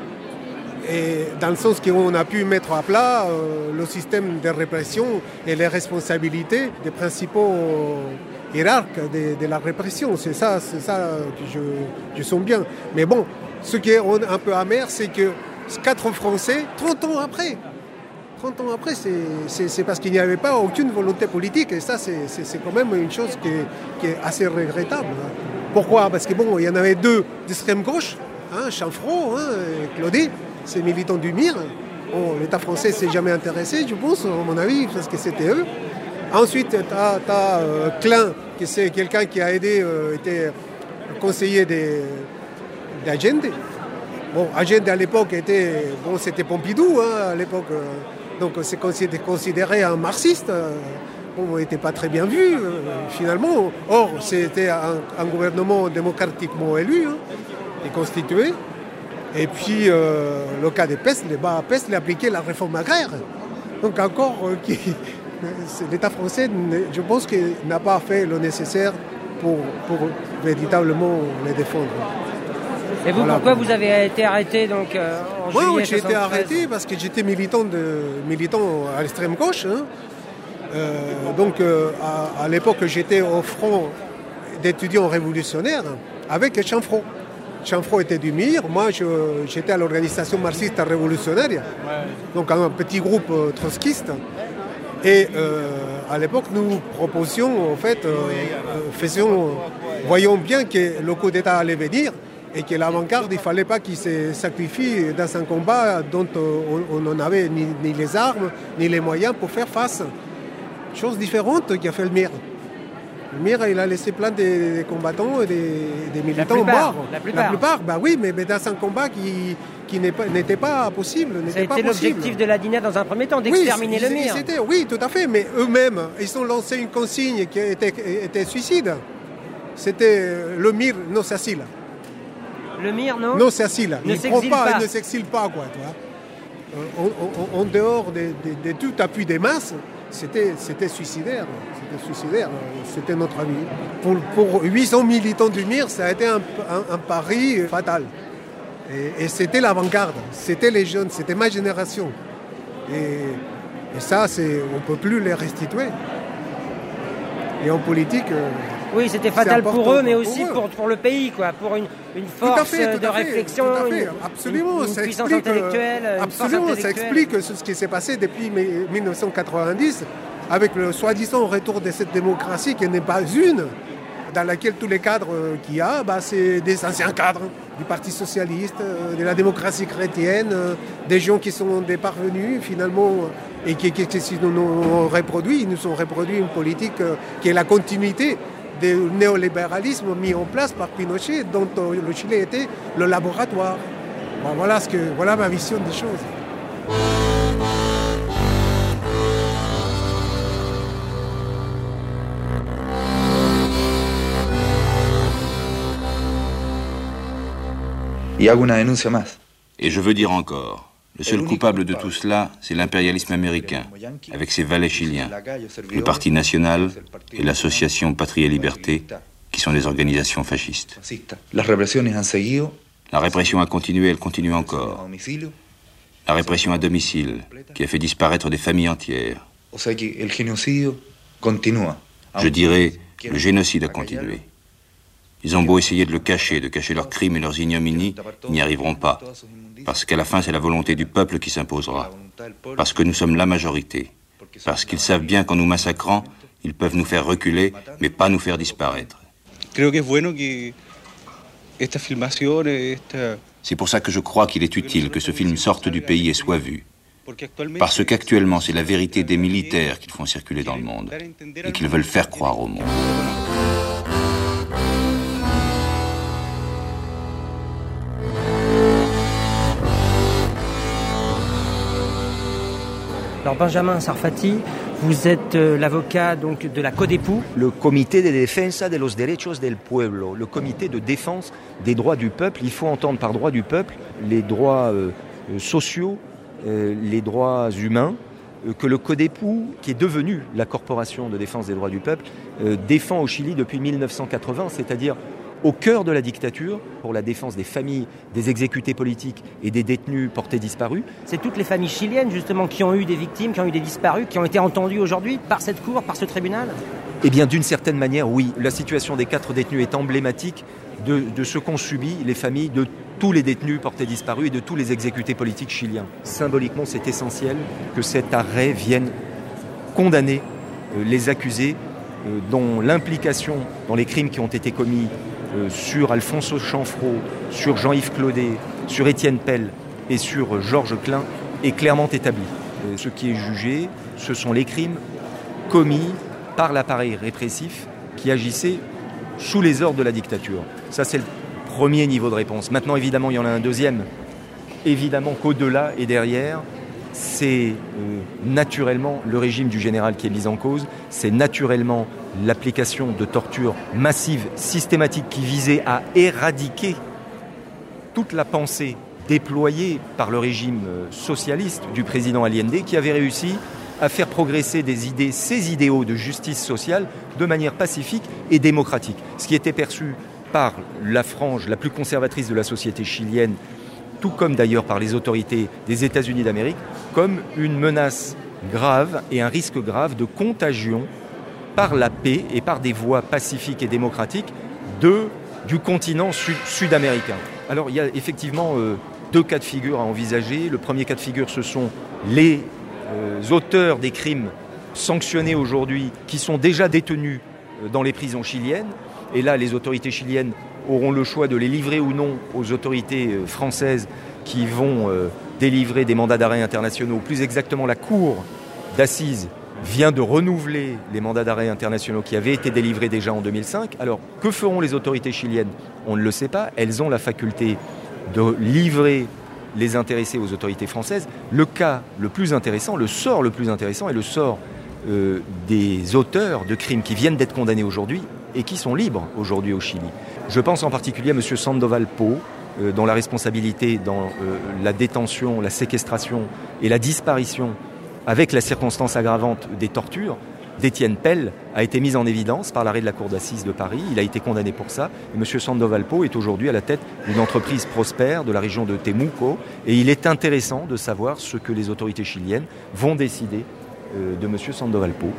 et dans le sens qu'on a pu mettre à plat euh, le système de répression et les responsabilités des principaux hiérarques de, de la répression. C'est ça, c'est ça que je, je sens bien. Mais bon, ce qui est un peu amer, c'est que quatre Français, trente ans après, trente ans après, c'est, c'est, c'est parce qu'il n'y avait pas aucune volonté politique. Et ça, c'est, c'est, c'est quand même une chose qui est, qui est assez regrettable. Pourquoi ? Parce que bon, il y en avait deux d'extrême gauche, hein, Chanfrot, hein, et Claudie, ces militants du M I R. Bon, l'État français ne s'est jamais intéressé, je pense, à mon avis, parce que c'était eux. Ensuite, tu as euh, Klein, qui c'est quelqu'un qui a aidé, euh, était conseiller d'Allende. Bon, Allende à l'époque était, bon, c'était Pompidou, hein, à l'époque, euh, donc c'est considéré un marxiste. Euh, bon, il n'était pas très bien vu, euh, finalement. Or, c'était un, un gouvernement démocratiquement élu, hein, et constitué. Et puis, euh, le cas de Pest, les bas à Pest, il a appliqué la réforme agraire. Donc encore, euh, qui... l'État français, je pense qu'il n'a pas fait le nécessaire pour, pour véritablement les défendre. Et vous, voilà. Pourquoi vous avez été arrêté donc, euh, en Moi, juillet oui, j'ai été soixante-treize? arrêté parce que j'étais militant, de, militant à l'extrême gauche. Hein. Euh, donc, euh, à, à l'époque, j'étais au front d'étudiants révolutionnaires avec Chanfrot. Chanfrot était du M I R, moi je, j'étais à l'organisation marxiste révolutionnaire, ouais. Donc un petit groupe euh, trotskiste. Et euh, à l'époque, nous proposions, en fait, euh, faisions, voyons bien que le coup d'État allait venir et que l'avant-garde, il ne fallait pas qu'il se sacrifie dans un combat dont on n'en avait ni, ni les armes, ni les moyens pour faire face. Chose différente qu'a fait le M I R. Le M I R, il a laissé plein de, de combattants et des, des militants la plupart, morts. La plupart. La plupart, bah oui, mais, mais dans un combat qui, qui n'est pas, n'était pas possible. N'était Ça a pas été possible. l'objectif de la D I N A dans un premier temps, d'exterminer oui, le M I R. C'était, oui, tout à fait, mais eux-mêmes, ils ont lancé une consigne qui était, était suicide. C'était le M I R non s'assile. Le M I R non Non s'assile. Ne il s'exile prend pas, pas. Il ne s'exile pas, quoi. Tu vois. En, en, en dehors de, de, de tout appui des masses, C'était, c'était suicidaire, c'était suicidaire, c'était notre avis. Pour, pour huit cents militants du M I R, ça a été un, un, un pari fatal. Et, et c'était l'avant-garde, c'était les jeunes, c'était ma génération. Et, et ça, c'est, on ne peut plus les restituer. Et en politique... Oui, c'était fatal pour eux, mais aussi pour, pour, pour le pays, quoi, pour une, une force tout à fait, tout de à fait, réflexion, tout à fait. Absolument, une, une ça puissance explique, intellectuelle. Une absolument, force ça explique ce qui s'est passé depuis dix-neuf cent quatre-vingt-dix, avec le soi-disant retour de cette démocratie qui n'est pas une, dans laquelle tous les cadres qu'il y a, bah, c'est des anciens cadres du Parti socialiste, de la démocratie chrétienne, des gens qui sont des parvenus finalement et qui, qui, qui nous ont reproduit, ils nous ont reproduit une politique qui est la continuité du néolibéralisme mis en place par Pinochet, dont le Chili était le laboratoire. Bon, voilà, ce que, voilà ma vision des choses. Y hago una denuncia más. Et je veux dire encore, Le seul coupable de tout cela, c'est l'impérialisme américain, avec ses valets chiliens, le Parti national et l'association Patrie et Liberté, qui sont des organisations fascistes. La répression a continué, elle continue encore. La répression à domicile, qui a fait disparaître des familles entières. Je dirais, le génocide a continué. Ils ont beau essayer de le cacher, de cacher leurs crimes et leurs ignominies, ils n'y arriveront pas. Parce qu'à la fin, c'est la volonté du peuple qui s'imposera. Parce que nous sommes la majorité. Parce qu'ils savent bien qu'en nous massacrant, ils peuvent nous faire reculer, mais pas nous faire disparaître. C'est pour ça que je crois qu'il est utile que ce film sorte du pays et soit vu. Parce qu'actuellement, c'est la vérité des militaires qu'ils font circuler dans le monde et qu'ils veulent faire croire au monde. Alors Benjamin Sarfati, vous êtes euh, l'avocat donc de la CODEPU. Le comité de defensa de los derechos del pueblo, le comité de défense des droits du peuple. Il faut entendre par droits du peuple les droits euh, sociaux, euh, les droits humains, euh, que le CODEPU, qui est devenu la corporation de défense des droits du peuple, euh, défend au Chili depuis mille neuf cent quatre-vingts, c'est-à-dire au cœur de la dictature, pour la défense des familles, des exécutés politiques et des détenus portés disparus. C'est toutes les familles chiliennes, justement, qui ont eu des victimes, qui ont eu des disparus, qui ont été entendues aujourd'hui par cette cour, par ce tribunal ? Eh bien, d'une certaine manière, oui. La situation des quatre détenus est emblématique de, de ce qu'ont subi les familles de tous les détenus portés disparus et de tous les exécutés politiques chiliens. Symboliquement, c'est essentiel que cet arrêt vienne condamner euh, les accusés euh, dont l'implication dans les crimes qui ont été commis Euh, sur Alfonso Chanfro, sur Jean-Yves Claudet, sur Étienne Pell et sur Georges Klein est clairement établi. Euh, ce qui est jugé, ce sont les crimes commis par l'appareil répressif qui agissait sous les ordres de la dictature. Ça, c'est le premier niveau de réponse. Maintenant, évidemment, il y en a un deuxième. Évidemment qu'au-delà et derrière, c'est euh, naturellement le régime du général qui est mis en cause, c'est naturellement l'application de tortures massives, systématiques, qui visaient à éradiquer toute la pensée déployée par le régime socialiste du président Allende, qui avait réussi à faire progresser des idées, ces idéaux de justice sociale de manière pacifique et démocratique. Ce qui était perçu par la frange la plus conservatrice de la société chilienne, tout comme d'ailleurs par les autorités des États-Unis d'Amérique, comme une menace grave et un risque grave de contagion par la paix et par des voies pacifiques et démocratiques de, du continent sud, sud-américain. Alors il y a effectivement euh, deux cas de figure à envisager. Le premier cas de figure, ce sont les euh, auteurs des crimes sanctionnés aujourd'hui qui sont déjà détenus euh, dans les prisons chiliennes. Et là, les autorités chiliennes auront le choix de les livrer ou non aux autorités euh, françaises qui vont euh, délivrer des mandats d'arrêt internationaux. Plus exactement, la Cour d'assises vient de renouveler les mandats d'arrêt internationaux qui avaient été délivrés déjà en deux mille cinq. Alors, que feront les autorités chiliennes ? On ne le sait pas. Elles ont la faculté de livrer les intéressés aux autorités françaises. Le cas le plus intéressant, le sort le plus intéressant est le sort euh, des auteurs de crimes qui viennent d'être condamnés aujourd'hui et qui sont libres aujourd'hui au Chili. Je pense en particulier à M. Sandoval Po, euh, dont la responsabilité dans euh, la détention, la séquestration et la disparition avec la circonstance aggravante des tortures d'Étienne Pell a été mise en évidence par l'arrêt de la Cour d'assises de Paris. Il a été condamné pour ça. Et M. Sandoval Po est aujourd'hui à la tête d'une entreprise prospère de la région de Temuco. Et il est intéressant de savoir ce que les autorités chiliennes vont décider euh, de M. Sandoval Po.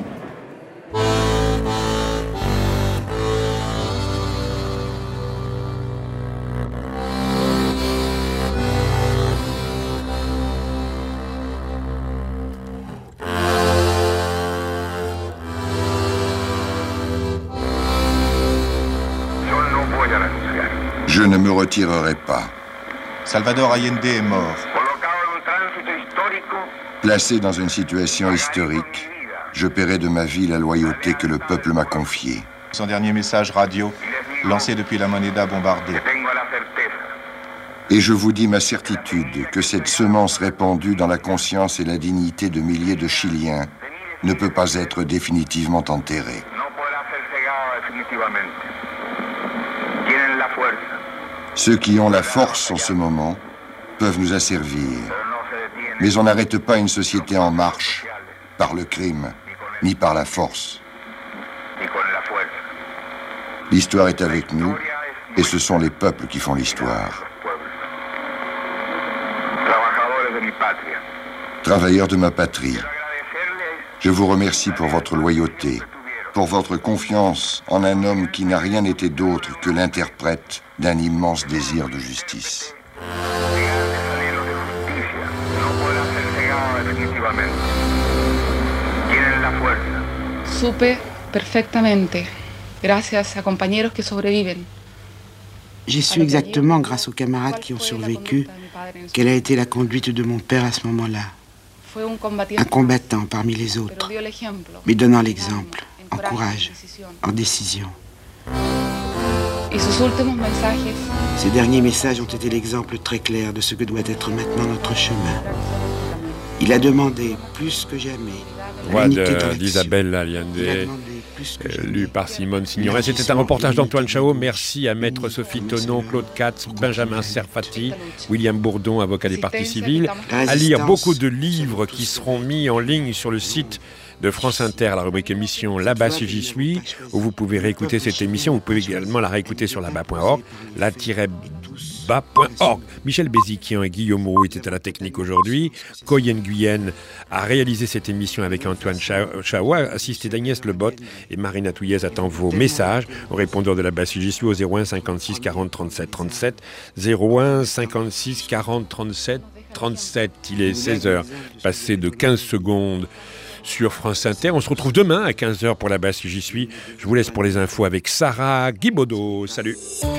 Je ne me retirerai pas. Salvador Allende est mort. Placé dans une situation historique, je paierai de ma vie la loyauté que le peuple m'a confiée. Son dernier message radio, lancé depuis la Moneda bombardée. Et je vous dis ma certitude que cette semence répandue dans la conscience et la dignité de milliers de Chiliens ne peut pas être définitivement enterrée. Ceux qui ont la force en ce moment peuvent nous asservir, Mais on n'arrête pas une société en marche par le crime, ni par la force. L'histoire est avec nous, et ce sont les peuples qui font l'histoire. Travailleurs de ma patrie, je vous remercie pour votre loyauté, pour votre confiance en un homme qui n'a rien été d'autre que l'interprète d'un immense désir de justice. Supe perfectamente, gracias a compañeros que sobreviven. J'ai su exactement, grâce aux camarades qui ont survécu, quelle a été la conduite de mon père à ce moment-là. Un combattant parmi les autres, mais donnant l'exemple, en courage, en décision. Ces derniers messages ont été l'exemple très clair de ce que doit être maintenant notre chemin. Il a demandé plus que jamais Voix d'Isabelle Allende, euh, lu par Simone Signoret. C'était un reportage d'Antoine Chao. Merci à Maître Sophie Tonon, Claude Katz, Benjamin Serfati, William Bourdon, avocat des parties civiles. À lire beaucoup de livres qui seront mis en ligne sur le site de France Inter, la rubrique émission Là-bas si j'y suis, où vous pouvez réécouter cette émission. Vous pouvez également la réécouter sur là-bas point org, la tiret bas point org. Michel Béziquian et Guillaume Roux étaient à la technique aujourd'hui. Coyen Guyenne a réalisé cette émission avec Antoine Chaoua, assisté d'Agnès Lebotte, et Marina Touillez attend vos messages au répondeur de Là-bas si j'y suis au zéro un cinquante-six quarante trente-sept trente-sept, zéro un cinquante-six quarante trente-sept trente-sept. Il est seize heures, passé de quinze secondes sur France Inter. On se retrouve demain à quinze heures pour Là-bas si j'y suis. Je vous laisse pour les infos avec Sarah Guibaudot. Salut.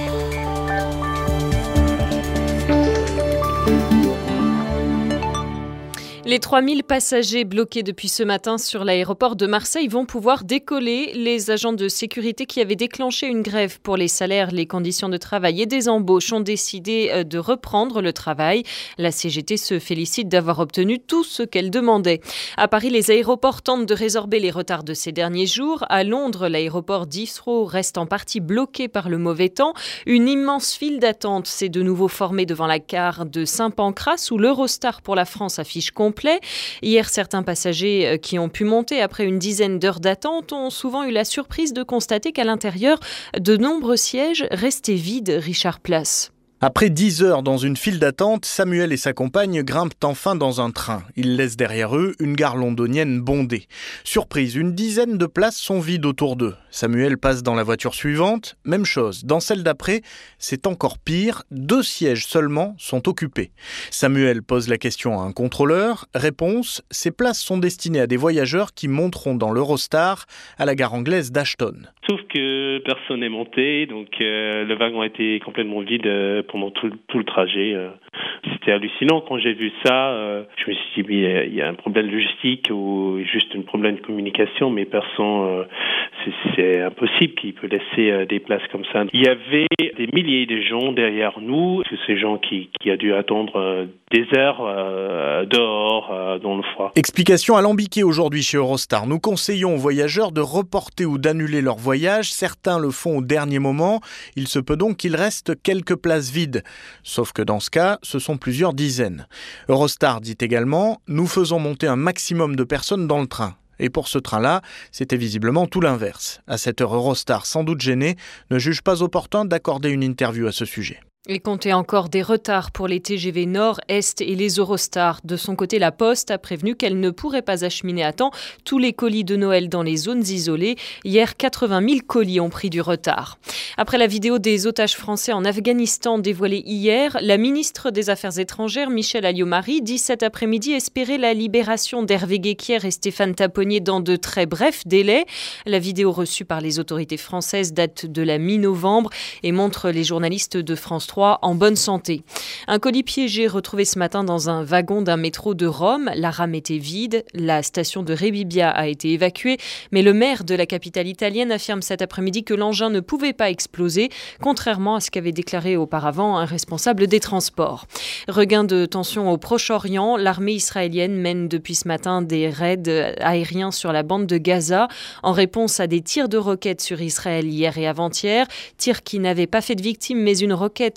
Les trois mille passagers bloqués depuis ce matin sur l'aéroport de Marseille vont pouvoir décoller. Les agents de sécurité qui avaient déclenché une grève pour les salaires, les conditions de travail et des embauches ont décidé de reprendre le travail. La C G T se félicite d'avoir obtenu tout ce qu'elle demandait. À Paris, les aéroports tentent de résorber les retards de ces derniers jours. À Londres, l'aéroport d'Heathrow reste en partie bloqué par le mauvais temps. Une immense file d'attente s'est de nouveau formée devant la gare de Saint-Pancras où l'Eurostar pour la France affiche complet. Hier, certains passagers qui ont pu monter après une dizaine d'heures d'attente ont souvent eu la surprise de constater qu'à l'intérieur, de nombreux sièges restaient vides. Richard Place. Après dix heures dans une file d'attente, Samuel et sa compagne grimpent enfin dans un train. Ils laissent derrière eux une gare londonienne bondée. Surprise, une dizaine de places sont vides autour d'eux. Samuel passe dans la voiture suivante. Même chose, dans celle d'après, c'est encore pire. Deux sièges seulement sont occupés. Samuel pose la question à un contrôleur. Réponse, ces places sont destinées à des voyageurs qui monteront dans l'Eurostar à la gare anglaise d'Ashton. Sauf que personne n'est monté, donc euh, le wagon a été complètement vide euh, pendant tout, tout le trajet. Euh. C'était hallucinant. Quand j'ai vu ça, euh, je me suis dit, il y a un problème logistique ou juste un problème de communication, mais personne, euh, c'est, c'est impossible qu'il peut laisser euh, des places comme ça. Il y avait des milliers de gens derrière nous, ces gens qui, qui a dû attendre euh, des heures euh, dehors, euh, dans le froid. Explication alambiquée aujourd'hui chez Eurostar. Nous conseillons aux voyageurs de reporter ou d'annuler leur voyage. Certains le font au dernier moment. Il se peut donc qu'il reste quelques places vides. Sauf que dans ce cas, ce sont plusieurs dizaines. Eurostar dit également « Nous faisons monter un maximum de personnes dans le train ». Et pour ce train-là, c'était visiblement tout l'inverse. À cette heure, Eurostar, sans doute gêné, ne juge pas opportun d'accorder une interview à ce sujet. Et comptez encore des retards pour les T G V Nord, Est et les Eurostars. De son côté, la Poste a prévenu qu'elle ne pourrait pas acheminer à temps tous les colis de Noël dans les zones isolées. Hier, quatre-vingt mille colis ont pris du retard. Après la vidéo des otages français en Afghanistan dévoilée hier, la ministre des Affaires étrangères, Michèle Alliot-Marie, dit cet après-midi espérer la libération d'Hervé Guéquière et Stéphane Taponnier dans de très brefs délais. La vidéo reçue par les autorités françaises date de la mi-novembre et montre les journalistes de France trois en bonne santé. Un colis piégé retrouvé ce matin dans un wagon d'un métro de Rome. La rame était vide. La station de Rebibbia a été évacuée, mais le maire de la capitale italienne affirme cet après-midi que l'engin ne pouvait pas exploser, contrairement à ce qu'avait déclaré auparavant un responsable des transports. Regain de tension au Proche-Orient. L'armée israélienne mène depuis ce matin des raids aériens sur la bande de Gaza en réponse à des tirs de roquettes sur Israël hier et avant-hier. Tirs qui n'avaient pas fait de victimes, mais une roquette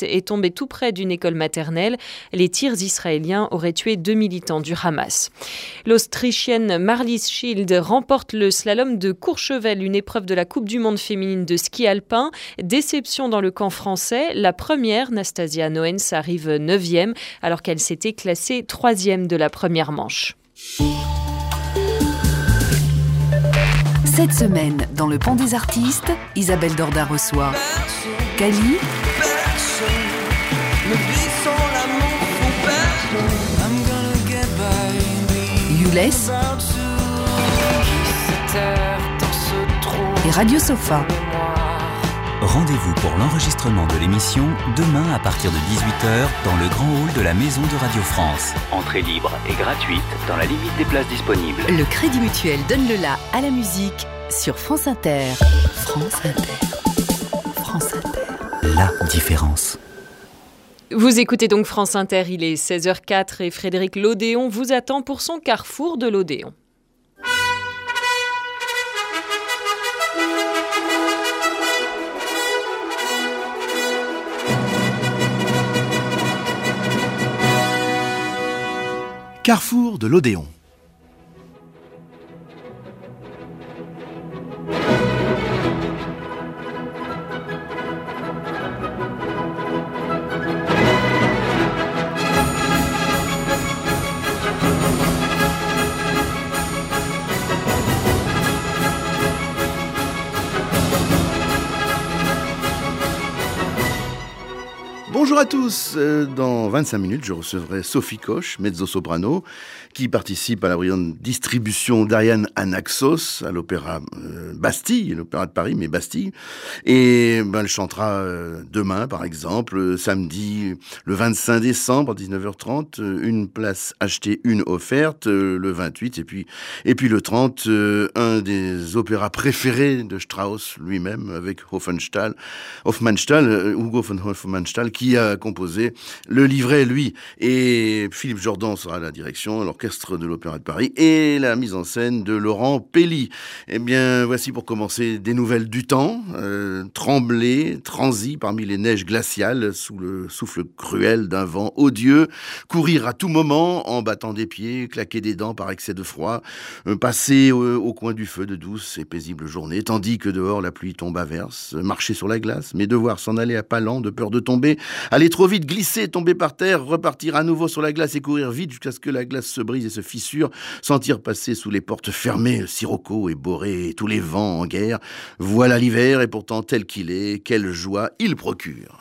est tombé tout près d'une école maternelle. Les tirs israéliens auraient tué deux militants du Hamas. L'Autrichienne Marlies Schild remporte le slalom de Courchevel, une épreuve de la Coupe du monde féminine de ski alpin. Déception dans le camp français. La première, Nastasia Noens, arrive neuvième alors qu'elle s'était classée troisième de la première manche. Cette semaine, dans le Pont des artistes, Isabelle Dorda reçoit Kali, Youles et Radio Sofa. Rendez-vous pour l'enregistrement de l'émission demain à partir de dix-huit heures dans le grand hall de la Maison de Radio France. Entrée libre et gratuite dans la limite des places disponibles. Le Crédit Mutuel donne le la à la musique sur France Inter. France Inter. France Inter. La différence. Vous écoutez donc France Inter, il est seize heures quatre et Frédéric Lodéon vous attend pour son carrefour de l'Odéon. Carrefour de l'Odéon. Bonjour à tous, dans vingt-cinq minutes je recevrai Sophie Koch, mezzo-soprano, qui participe à la brillante distribution d'Ariane Anaxos à l'Opéra euh, Bastille, l'Opéra de Paris, mais Bastille. Et ben, elle chantera euh, demain, par exemple, euh, samedi, le vingt-cinq décembre à dix-neuf heures trente, euh, une place achetée, une offerte, euh, le vingt-huit, et puis, et puis le trente, euh, un des opéras préférés de Strauss lui-même, avec Hofmannsthal, Hofmannsthal, euh, Hugo von Hofmannsthal, qui a composé le livret, lui. Et Philippe Jordan sera à la direction, l'orchestre de l'Opéra de Paris et la mise en scène de Laurent Pelli. Eh bien, voici pour commencer des nouvelles du temps, euh, trembler, transi parmi les neiges glaciales sous le souffle cruel d'un vent odieux, courir à tout moment en battant des pieds, claquer des dents par excès de froid, euh, passer au, au coin du feu de douces et paisibles journées, tandis que dehors la pluie tombe à verse, marcher sur la glace, mais devoir s'en aller à pas lents de peur de tomber, aller trop vite, glisser, tomber par terre, repartir à nouveau sur la glace et courir vite jusqu'à ce que la glace se brise et se fissure, sentir passer sous les portes fermées Sirocco et Boré et tous les vents en guerre. Voilà l'hiver et pourtant tel qu'il est, quelle joie il procure.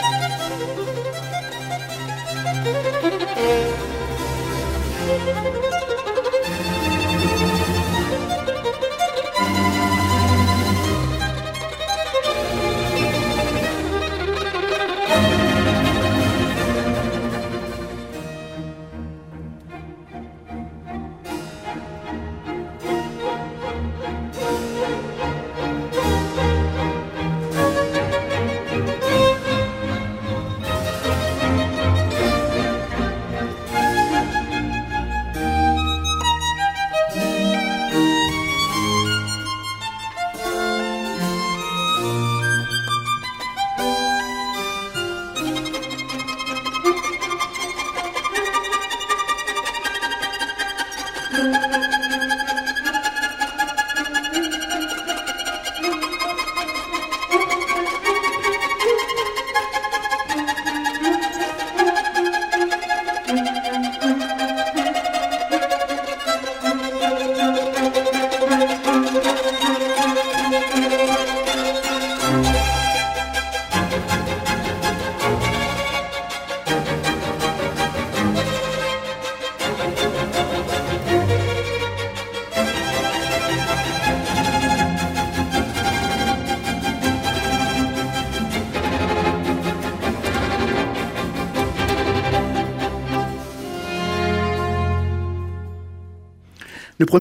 Thank you.